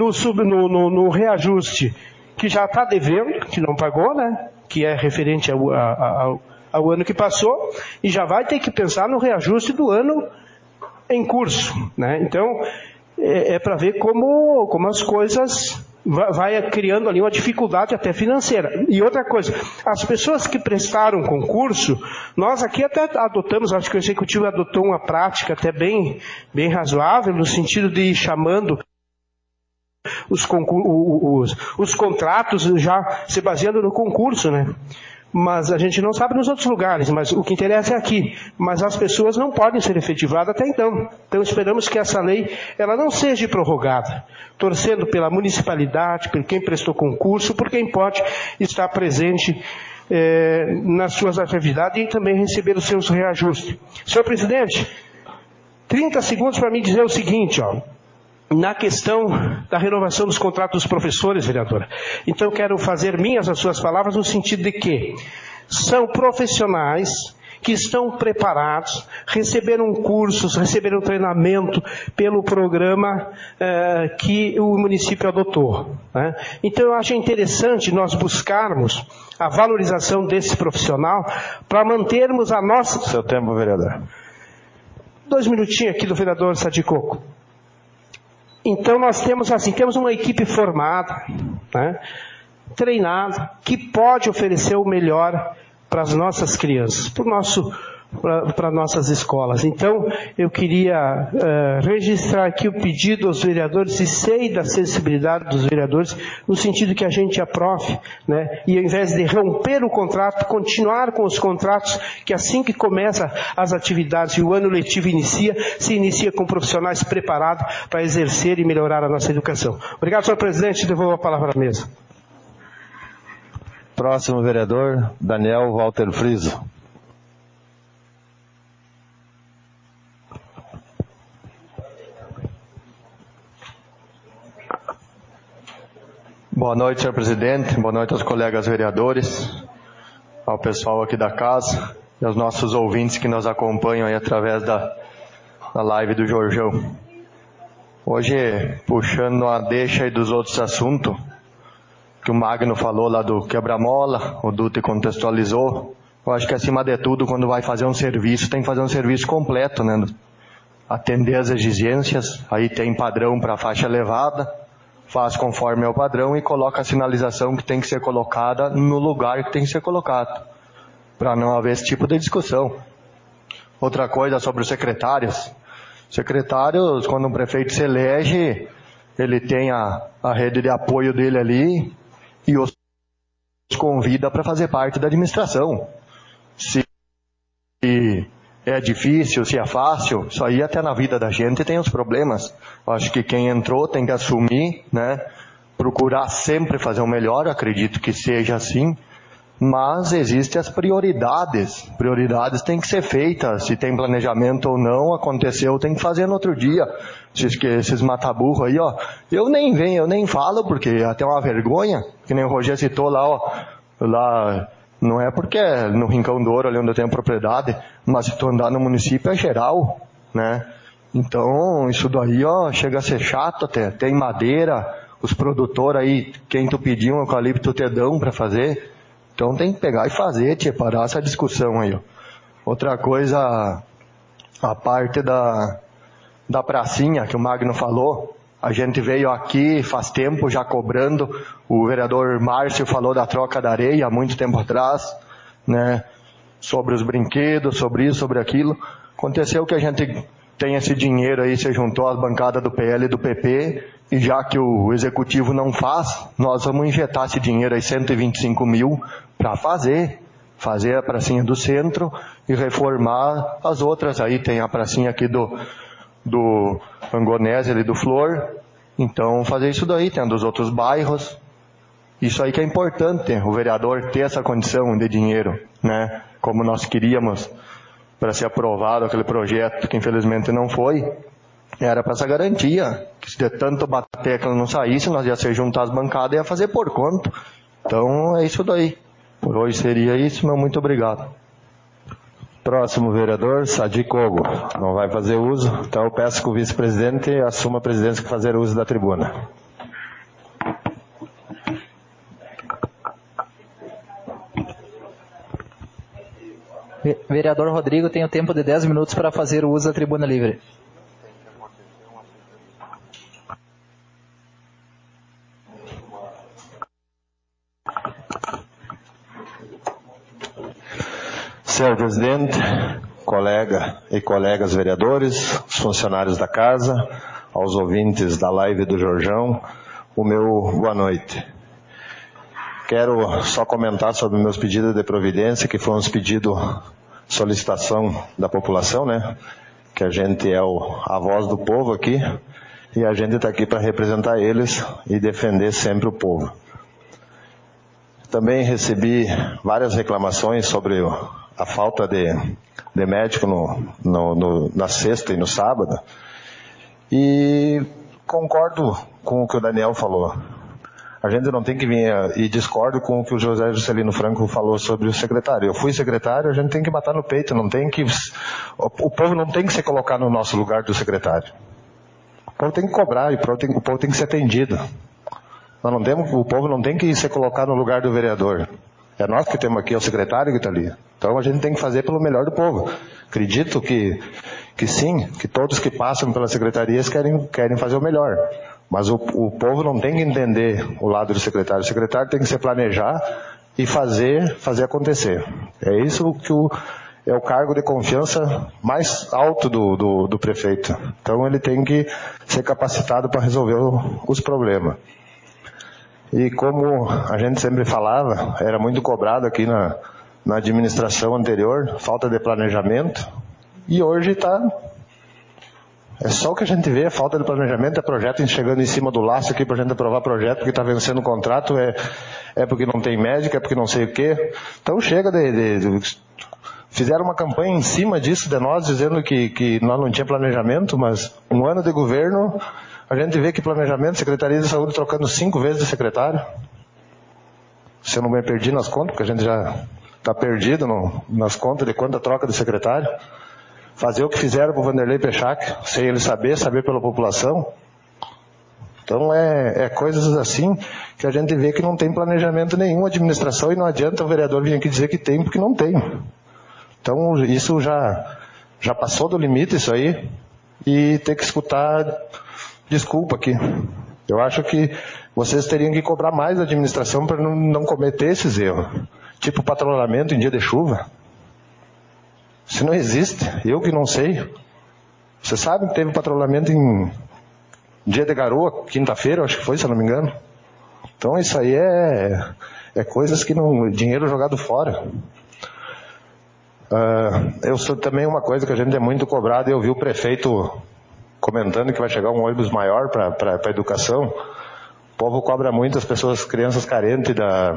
no reajuste que já está devendo, que não pagou, né? Que é referente ao ano que passou, e já vai ter que pensar no reajuste do ano em curso, né? Então, é para ver como as coisas vai criando ali uma dificuldade até financeira. E outra coisa, as pessoas que prestaram concurso, nós aqui até adotamos, acho que o Executivo adotou uma prática até bem razoável, no sentido de ir chamando os contratos já se baseando no concurso, né? Mas a gente não sabe nos outros lugares, mas o que interessa é aqui. Mas as pessoas não podem ser efetivadas até então. Então esperamos que essa lei ela não seja prorrogada, torcendo pela municipalidade, por quem prestou concurso, por quem pode estar presente nas suas atividades e também receber os seus reajustes. Senhor presidente, 30 segundos para me dizer o seguinte, ó. Na questão da renovação dos contratos dos professores, vereadora. Então, quero fazer minhas as suas palavras no sentido de que são profissionais que estão preparados, receberam cursos, receberam treinamento pelo programa que o município adotou, né? Então, eu acho interessante nós buscarmos a valorização desse profissional para mantermos a nossa... Seu tempo, vereador. 2 minutinhos aqui do vereador Sadicoco. Então nós temos uma equipe formada, né, treinada, que pode oferecer o melhor para as nossas crianças, para nossas escolas. Então eu queria registrar aqui o pedido aos vereadores, e sei da sensibilidade dos vereadores, no sentido que a gente aprove, né, e ao invés de romper o contrato, continuar com os contratos, que assim que começa as atividades e o ano letivo se inicia com profissionais preparados para exercer e melhorar a nossa educação. Obrigado, senhor presidente, devolvo a palavra à mesa. Próximo vereador, Daniel Walter Friso. Boa noite, senhor presidente. Boa noite aos colegas vereadores, ao pessoal aqui da casa e aos nossos ouvintes que nos acompanham aí através da live do Jorjão. Hoje, puxando a deixa aí dos outros assuntos, que o Magno falou lá do quebra-mola, o Dutti contextualizou, eu acho que acima de tudo, quando vai fazer um serviço, tem que fazer um serviço completo, né? Atender as exigências, aí tem padrão para faixa elevada, faz conforme é o padrão e coloca a sinalização que tem que ser colocada no lugar que tem que ser colocado, para não haver esse tipo de discussão. Outra coisa sobre os secretários. Secretários, quando um prefeito se elege, ele tem a rede de apoio dele ali e os convida para fazer parte da administração. Se é difícil, se é fácil, isso aí até na vida da gente tem os problemas. Eu acho que quem entrou tem que assumir, né? Procurar sempre fazer o melhor, acredito que seja assim, mas existem as prioridades. Prioridades têm que ser feitas, se tem planejamento ou não, aconteceu, tem que fazer no outro dia. Esses mataburros aí, ó, eu nem falo, porque até uma vergonha, que nem o Rogério citou lá, ó, lá, não é porque é no Rincão do Ouro, ali onde eu tenho propriedade, mas se tu andar no município é geral, né? Então, isso daí, ó, chega a ser chato até. Tem madeira, os produtores aí, quem tu pediu um eucalipto te dão para fazer. Então tem que pegar e fazer, parar essa discussão aí, ó. Outra coisa, a parte da pracinha que o Magno falou, a gente veio aqui faz tempo já cobrando, o vereador Márcio falou da troca da areia há muito tempo atrás, né, sobre os brinquedos, sobre isso, sobre aquilo. Aconteceu que a gente tem esse dinheiro aí, se juntou às bancadas do PL e do PP, e já que o executivo não faz, nós vamos injetar esse dinheiro aí, 125 mil, para fazer a pracinha do centro e reformar as outras. Aí tem a pracinha aqui do Angonese ali do Flor, então fazer isso daí, tem a dos outros bairros. Isso aí que é importante, o vereador ter essa condição de dinheiro, né, como nós queríamos para ser aprovado aquele projeto que infelizmente não foi, era para essa garantia, que se de tanto bater que ela não saísse, nós ia ser juntar as bancadas e ia fazer por conta. Então é isso daí. Por hoje seria isso, meu muito obrigado. Próximo vereador, Sadi Kogo. Não vai fazer uso, então eu peço que o vice-presidente assuma a presidência para fazer uso da tribuna. Vereador Rodrigo tem o tempo de 10 minutos para fazer o uso da tribuna livre. Senhor presidente, colega e colegas vereadores, os funcionários da casa, aos ouvintes da live do Jorjão, o meu boa noite. Quero só comentar sobre meus pedidos de providência, que foram os pedidos, solicitação da população, né? Que a gente é a voz do povo aqui, e a gente está aqui para representar eles e defender sempre o povo. Também recebi várias reclamações sobre a falta de médico na sexta e no sábado, e concordo com o que o Daniel falou. A gente não tem que vir, e discordo com o que o José Juscelino Franco falou sobre o secretário. Eu fui secretário, a gente tem que bater no peito, não tem que, o povo não tem que se colocar no nosso lugar do secretário. O povo tem que cobrar, e o povo tem que ser atendido. O povo não tem que se colocar no lugar do vereador. É nós que temos aqui, é o secretário que está ali. Então a gente tem que fazer pelo melhor do povo. Acredito que sim, que todos que passam pelas secretarias querem fazer o melhor. Mas o povo não tem que entender o lado do secretário. O secretário tem que se planejar e fazer acontecer. É isso que é o cargo de confiança mais alto do prefeito. Então ele tem que ser capacitado para resolver os problemas. E como a gente sempre falava, era muito cobrado aqui na administração anterior, falta de planejamento, e hoje É só o que a gente vê, a falta de planejamento, é projeto chegando em cima do laço aqui para a gente aprovar projeto, porque está vencendo o contrato, é porque não tem médica, é porque não sei o quê. Então chega fizeram uma campanha em cima disso de nós, dizendo que nós não tinha planejamento, mas um ano de governo, a gente vê que planejamento, Secretaria de Saúde trocando 5 vezes de secretário. Se eu não me perdi nas contas, porque a gente já está perdido nas contas de quanta troca de secretário. Fazer o que fizeram para o Vanderlei Pechac, sem ele saber pela população. Então é coisas assim que a gente vê que não tem planejamento nenhum, administração, e não adianta o vereador vir aqui dizer que tem, porque não tem. Então isso já passou do limite, isso aí, e tem que escutar desculpa aqui. Eu acho que vocês teriam que cobrar mais da administração para não cometer esses erros. Tipo patrulhamento em dia de chuva. Isso não existe, eu que não sei. Você sabe que teve patrulhamento em dia de garoa, quinta-feira, acho que foi, se eu não me engano. Então isso aí é coisas que não... dinheiro jogado fora. Eu sou também uma coisa que a gente é muito cobrado, e eu vi o prefeito comentando que vai chegar um ônibus maior para a educação. O povo cobra muito as pessoas, crianças carentes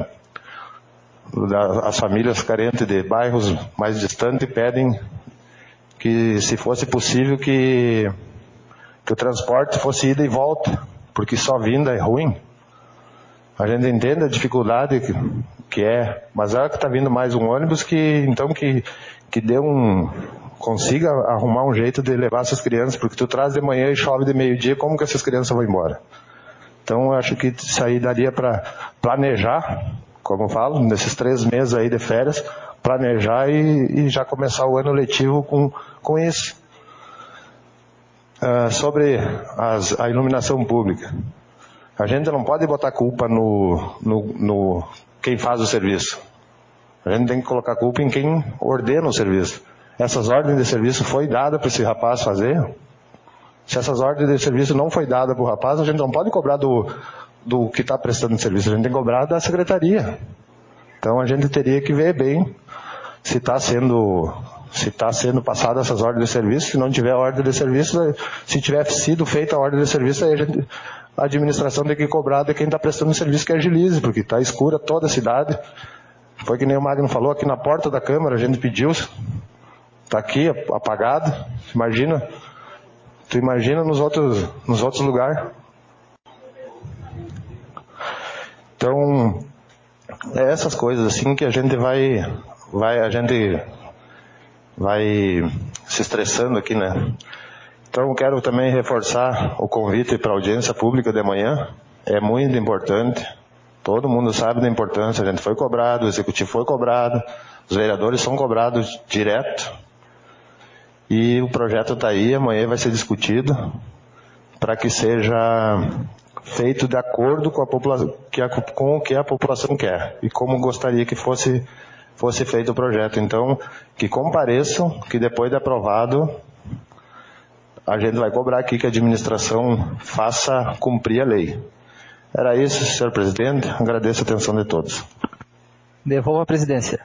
as famílias carentes de bairros mais distantes pedem que, se fosse possível, que o transporte fosse ida e volta, porque só vinda é ruim. A gente entende a dificuldade que é, mas é que está vindo mais um ônibus que consiga arrumar um jeito de levar essas crianças, porque tu traz de manhã e chove de meio-dia, como que essas crianças vão embora? Então eu acho que isso aí daria para planejar, como eu falo, nesses 3 meses aí de férias, planejar e já começar o ano letivo com isso. Sobre a iluminação pública. A gente não pode botar culpa no quem faz o serviço. A gente tem que colocar culpa em quem ordena o serviço. Essas ordens de serviço foi dada para esse rapaz fazer? Se essas ordens de serviço não foi dada para o rapaz, a gente não pode cobrar do que está prestando serviço, a gente tem que cobrar da secretaria. Então a gente teria que ver bem se está sendo passada essas ordens de serviço. Se não tiver ordem de serviço, se tiver sido feita a ordem de serviço, aí a administração tem que cobrar de quem está prestando serviço, que agilize, porque está escura toda a cidade. Foi que nem o Magno falou, aqui na porta da Câmara a gente pediu, está aqui apagado. Tu imagina nos outros lugares. Então, é essas coisas assim que a gente vai se estressando aqui, né? Então, quero também reforçar o convite para a audiência pública de amanhã. É muito importante. Todo mundo sabe da importância. A gente foi cobrado, o executivo foi cobrado, os vereadores são cobrados direto. E o projeto está aí, amanhã vai ser discutido para que seja feito de acordo com com o que a população quer e como gostaria que fosse feito o projeto. Então, que compareçam, que depois de aprovado, a gente vai cobrar aqui que a administração faça cumprir a lei. Era isso, senhor presidente. Agradeço a atenção de todos. Devolvo a presidência.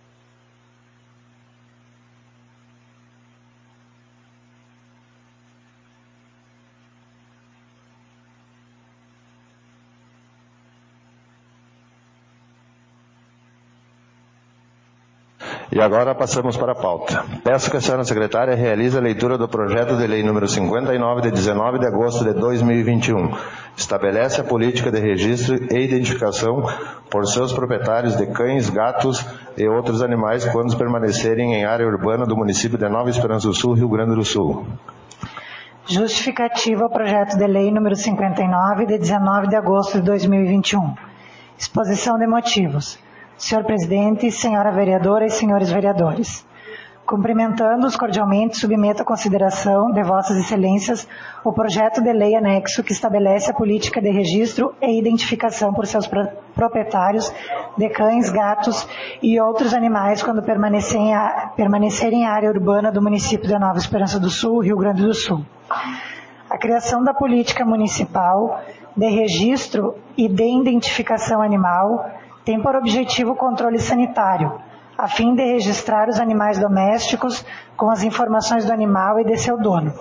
E agora passamos para a pauta. Peço que a senhora secretária realize a leitura do projeto de lei número 59, de 19 de agosto de 2021. Estabelece a política de registro e identificação por seus proprietários de cães, gatos e outros animais quando permanecerem em área urbana do município de Nova Esperança do Sul, Rio Grande do Sul. Justificativa ao projeto de lei número 59, de 19 de agosto de 2021. Exposição de motivos. Senhor presidente, senhora vereadora e senhores vereadores, cumprimentando-os cordialmente, submeto à consideração de vossas excelências o projeto de lei anexo que estabelece a política de registro e identificação por seus proprietários de cães, gatos e outros animais quando permanecerem em área urbana do município de Nova Esperança do Sul, Rio Grande do Sul. A criação da política municipal de registro e de identificação animal tem por objetivo o controle sanitário, a fim de registrar os animais domésticos com as informações do animal e de seu dono.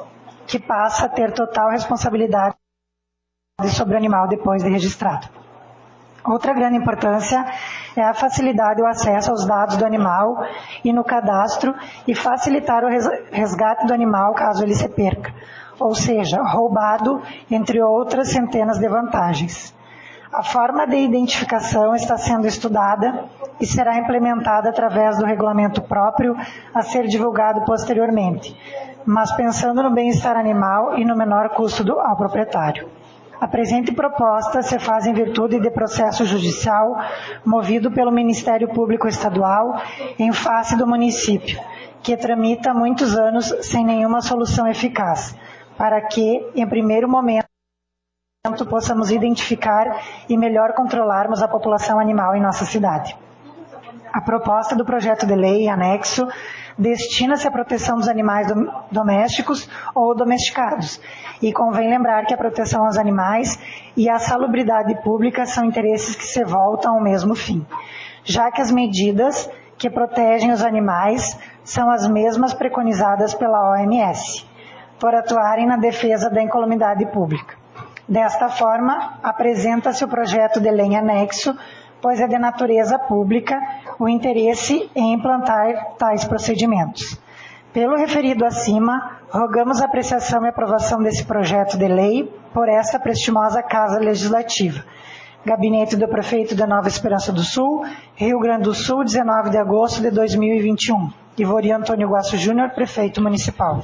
que passa a ter total responsabilidade sobre o animal depois de registrado. Outra grande importância é a facilidade do acesso aos dados do animal e no cadastro e facilitar o resgate do animal caso ele se perca, ou seja, roubado, entre outras centenas de vantagens. A forma de identificação está sendo estudada e será implementada através do regulamento próprio a ser divulgado posteriormente, mas pensando no bem-estar animal e no menor custo ao proprietário. A presente proposta se faz em virtude de processo judicial movido pelo Ministério Público Estadual em face do município, que tramita há muitos anos sem nenhuma solução eficaz, para que, em primeiro momento, possamos identificar e melhor controlarmos a população animal em nossa cidade. A proposta do projeto de lei anexo destina-se à proteção dos animais domésticos ou domesticados, e convém lembrar que a proteção aos animais e a salubridade pública são interesses que se voltam ao mesmo fim, já que as medidas que protegem os animais são as mesmas preconizadas pela OMS, por atuarem na defesa da incolumidade pública. Desta forma, apresenta-se o projeto de lei anexo, pois é de natureza pública o interesse em implantar tais procedimentos. Pelo referido acima, rogamos a apreciação e aprovação desse projeto de lei por esta prestimosa Casa Legislativa. Gabinete do Prefeito de Nova Esperança do Sul, Rio Grande do Sul, 19 de agosto de 2021. Ivori Antônio Guaço Júnior, Prefeito Municipal.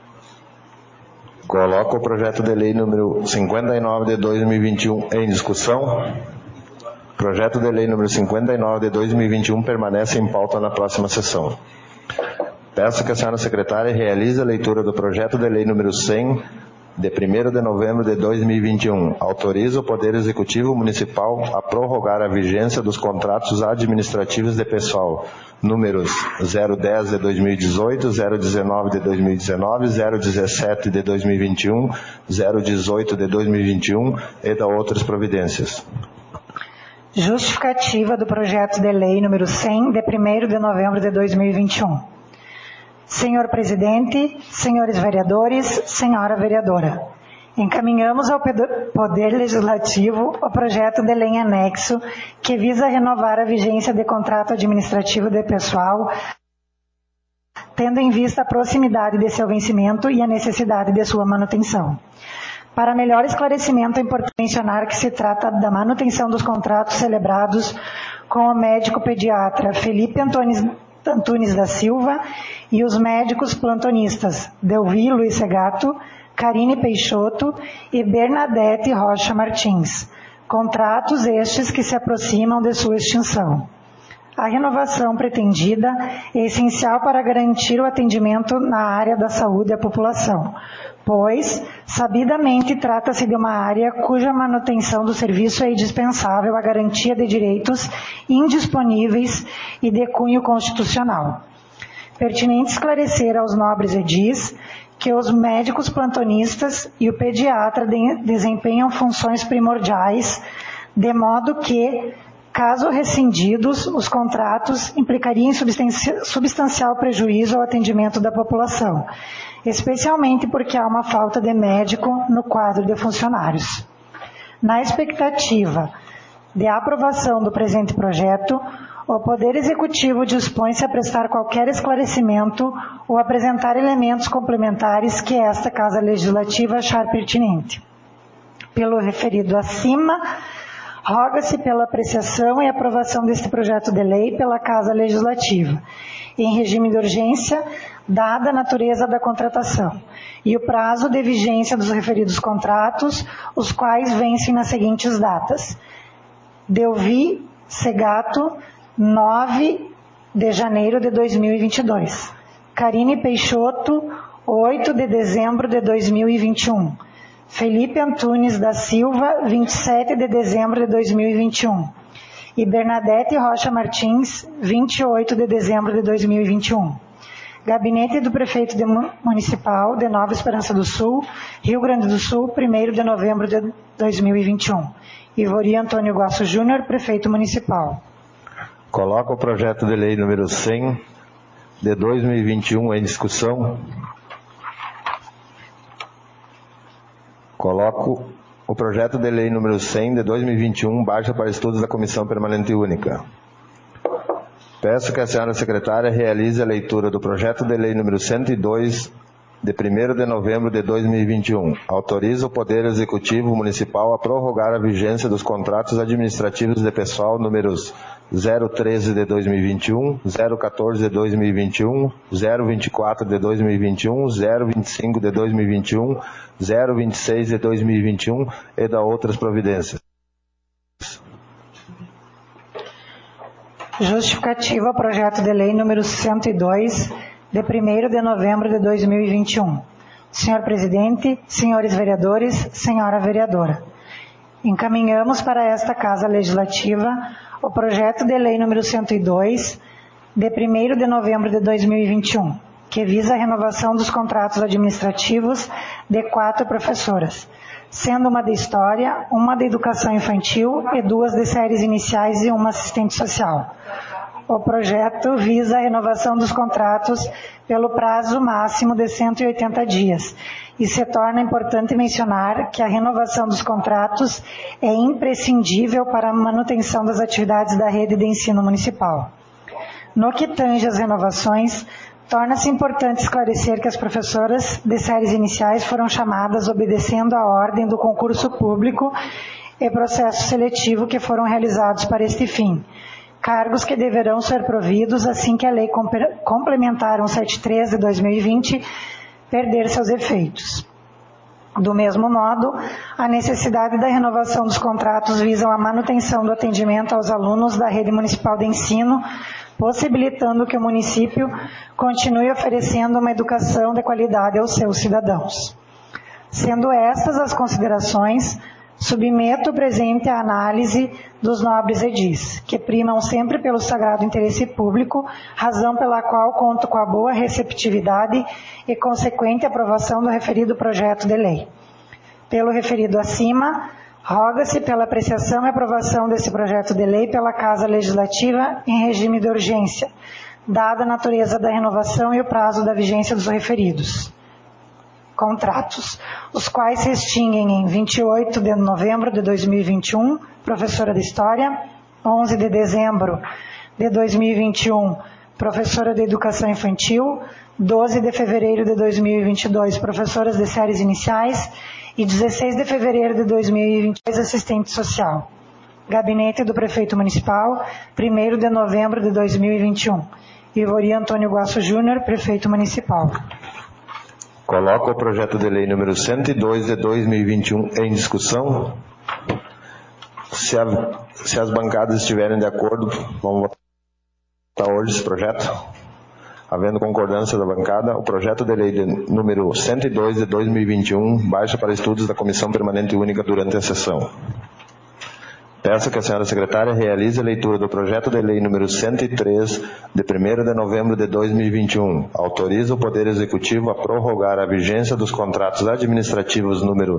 Coloco o projeto de lei número 59 de 2021 em discussão. Projeto de lei número 59 de 2021 permanece em pauta na próxima sessão. Peço que a senhora secretária realize a leitura do projeto de lei número 100, de 1º de novembro de 2021. Autoriza o Poder Executivo Municipal a prorrogar a vigência dos contratos administrativos de pessoal, números 010 de 2018, 019 de 2019, 017 de 2021, 018 de 2021 e da outras providências. Justificativa do projeto de lei número 100, de 1º de novembro de 2021. Senhor Presidente, senhores vereadores, senhora vereadora, encaminhamos ao Poder Legislativo o projeto de lei anexo que visa renovar a vigência de contrato administrativo de pessoal, tendo em vista a proximidade de seu vencimento e a necessidade de sua manutenção. Para melhor esclarecimento, é importante mencionar que se trata da manutenção dos contratos celebrados com o médico pediatra Felipe Antunes da Silva e os médicos plantonistas Delvi Luiz Segato, Karine Peixoto e Bernadette Rocha Martins. Contratos estes que se aproximam de sua extinção. A renovação pretendida é essencial para garantir o atendimento na área da saúde à população, pois, sabidamente, trata-se de uma área cuja manutenção do serviço é indispensável à garantia de direitos indisponíveis e de cunho constitucional. Pertinente esclarecer aos nobres edis que os médicos plantonistas e o pediatra desempenham funções primordiais, de modo que, caso rescindidos, os contratos implicariam substancial prejuízo ao atendimento da população, especialmente porque há uma falta de médico no quadro de funcionários. Na expectativa de aprovação do presente projeto, o Poder Executivo dispõe-se a prestar qualquer esclarecimento ou apresentar elementos complementares que esta Casa Legislativa achar pertinente. Pelo referido acima, roga-se pela apreciação e aprovação deste projeto de lei pela Casa Legislativa, em regime de urgência, dada a natureza da contratação, e o prazo de vigência dos referidos contratos, os quais vencem nas seguintes datas: Delvi Segato, 9 de janeiro de 2022. Karine Peixoto, 8 de dezembro de 2021. Felipe Antunes da Silva, 27 de dezembro de 2021. E Bernadette Rocha Martins, 28 de dezembro de 2021. Gabinete do Prefeito Municipal de Nova Esperança do Sul, Rio Grande do Sul, 1º de novembro de 2021. Ivori Antônio Guaço Júnior, Prefeito Municipal. Coloco o projeto de lei número 100 de 2021 em discussão. Coloco o projeto de lei número 100 de 2021, baixa para estudos da Comissão Permanente Única. Peço que a senhora secretária realize a leitura do projeto de lei número 102, de 1º de novembro de 2021. Autoriza o Poder Executivo Municipal a prorrogar a vigência dos contratos administrativos de pessoal números 013 de 2021, 014 de 2021, 024 de 2021, 025 de 2021, 026 de 2021 e da outras providências. Justificativa ao projeto de lei número 102, de 1º de novembro de 2021. Senhor presidente, senhores vereadores, senhora vereadora, encaminhamos para esta Casa Legislativa o projeto de lei número 102, de 1º de novembro de 2021, que visa a renovação dos contratos administrativos de 4 professoras, sendo uma de História, uma de Educação Infantil e 2 de Séries Iniciais e uma assistente social. O projeto visa a renovação dos contratos pelo prazo máximo de 180 dias e se torna importante mencionar que a renovação dos contratos é imprescindível para a manutenção das atividades da rede de ensino municipal. No que tange às renovações, torna-se importante esclarecer que as professoras de séries iniciais foram chamadas obedecendo à ordem do concurso público e processo seletivo que foram realizados para este fim. Cargos que deverão ser providos assim que a Lei Complementar 173 de 2020 perder seus efeitos. Do mesmo modo, a necessidade da renovação dos contratos visam a manutenção do atendimento aos alunos da rede municipal de ensino, possibilitando que o município continue oferecendo uma educação de qualidade aos seus cidadãos. Sendo estas as considerações, submeto o presente à análise dos nobres edis, que primam sempre pelo sagrado interesse público, razão pela qual conto com a boa receptividade e consequente aprovação do referido projeto de lei. Pelo referido acima, roga-se pela apreciação e aprovação desse projeto de lei pela Casa Legislativa em regime de urgência, dada a natureza da renovação e o prazo da vigência dos referidos contratos, os quais se extinguem em 28 de novembro de 2021, professora de História, 11 de dezembro de 2021, professora de Educação Infantil, 12 de fevereiro de 2022, professoras de séries iniciais e 16 de fevereiro de 2022, assistente social. Gabinete do Prefeito Municipal, 1º de novembro de 2021. Ivori Antônio Guasso Júnior, Prefeito Municipal. Coloco o projeto de lei número 102 de 2021 em discussão. Se as bancadas estiverem de acordo, vamos votar hoje esse projeto. Havendo concordância da bancada, o projeto de lei número 102 de 2021 baixa para estudos da Comissão Permanente Única durante a sessão. Peço que a senhora secretária realize a leitura do projeto de lei número 103, de 1º de novembro de 2021. Autoriza o Poder Executivo a prorrogar a vigência dos contratos administrativos número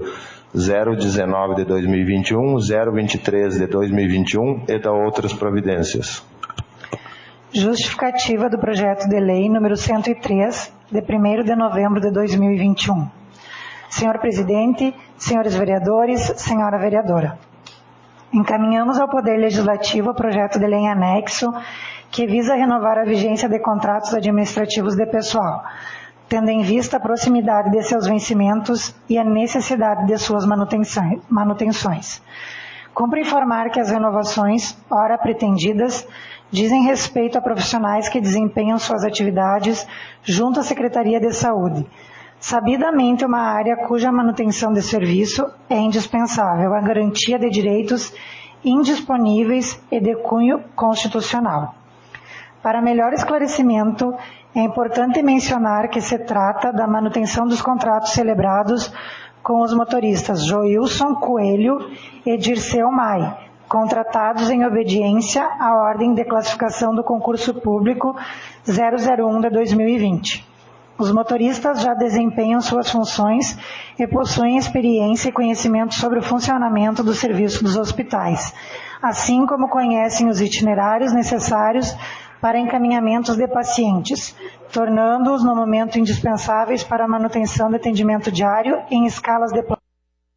019 de 2021, 023 de 2021 e da outras providências. Justificativa do projeto de lei número 103, de 1º de novembro de 2021. Senhor presidente, senhores vereadores, senhora vereadora, encaminhamos ao Poder Legislativo o projeto de lei em anexo que visa renovar a vigência de contratos administrativos de pessoal, tendo em vista a proximidade de seus vencimentos e a necessidade de suas manutenções. Cumpre informar que as renovações, ora pretendidas, dizem respeito a profissionais que desempenham suas atividades junto à Secretaria de Saúde, sabidamente uma área cuja manutenção de serviço é indispensável à garantia de direitos indisponíveis e de cunho constitucional. Para melhor esclarecimento, é importante mencionar que se trata da manutenção dos contratos celebrados com os motoristas Joilson Coelho e Dirceu Mai, contratados em obediência à ordem de classificação do concurso público 001 de 2020. Os motoristas já desempenham suas funções e possuem experiência e conhecimento sobre o funcionamento do serviço dos hospitais, assim como conhecem os itinerários necessários para encaminhamentos de pacientes, tornando-os no momento indispensáveis para a manutenção de atendimento diário em escalas de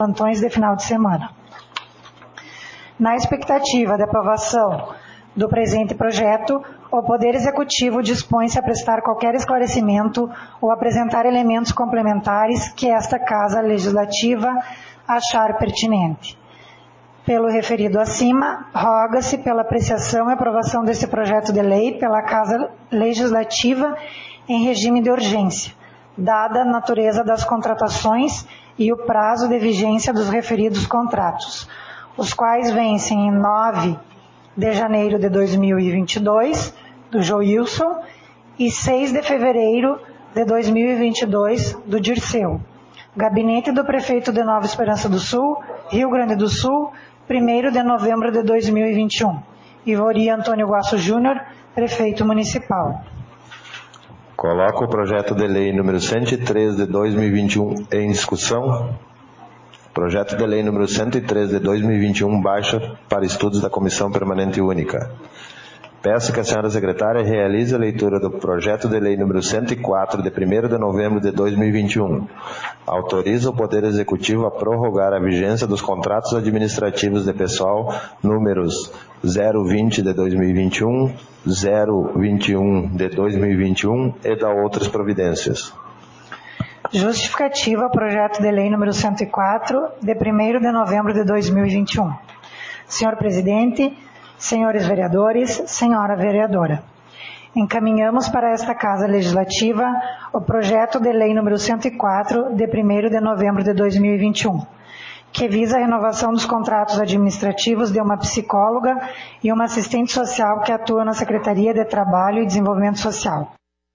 plantões de final de semana. Na expectativa de aprovação do presente projeto, o Poder Executivo dispõe-se a prestar qualquer esclarecimento ou apresentar elementos complementares que esta Casa Legislativa achar pertinente. Pelo referido acima, roga-se pela apreciação e aprovação desse projeto de lei pela Casa Legislativa em regime de urgência, dada a natureza das contratações e o prazo de vigência dos referidos contratos, os quais vencem em 9 de janeiro de 2022, do Joilson, e 6 de fevereiro de 2022, do Dirceu. Gabinete do Prefeito de Nova Esperança do Sul, Rio Grande do Sul, 1º de novembro de 2021. Ivori Antônio Guasso Júnior, Prefeito Municipal. Coloco o projeto de lei número 103 de 2021 em discussão. Projeto de lei número 103 de 2021 baixa para estudos da Comissão Permanente Única. Peço que a senhora secretária realize a leitura do projeto de lei número 104 de 1º de novembro de 2021. Autoriza o Poder Executivo a prorrogar a vigência dos contratos administrativos de pessoal números 020 de 2021, 021 de 2021 e da outras providências. Justificativa ao projeto de lei número 104, de 1º de novembro de 2021. Senhor Presidente, senhores vereadores, senhora vereadora, encaminhamos para esta Casa Legislativa o projeto de lei número 104, de 1º de novembro de 2021, que visa a renovação dos contratos administrativos de uma psicóloga e uma assistente social que atua na Secretaria de Trabalho e Desenvolvimento Social.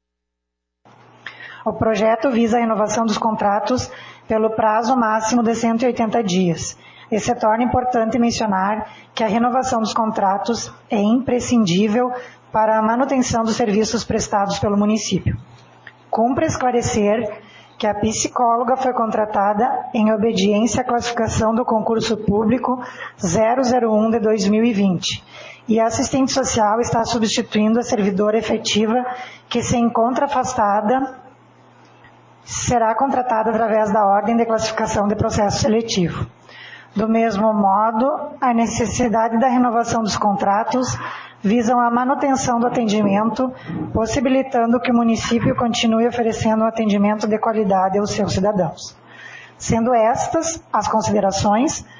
O projeto visa a renovação dos contratos pelo prazo máximo de 180 dias. E se torna importante mencionar que a renovação dos contratos é imprescindível para a manutenção dos serviços prestados pelo município. Cumpre esclarecer que a psicóloga foi contratada em obediência à classificação do concurso público 001 de 2020 e a assistente social está substituindo a servidora efetiva que se encontra afastada, será contratada através da ordem de classificação de processo seletivo. Do mesmo modo, a necessidade da renovação dos contratos visam a manutenção do atendimento, possibilitando que o município continue oferecendo um atendimento de qualidade aos seus cidadãos. Sendo estas as considerações,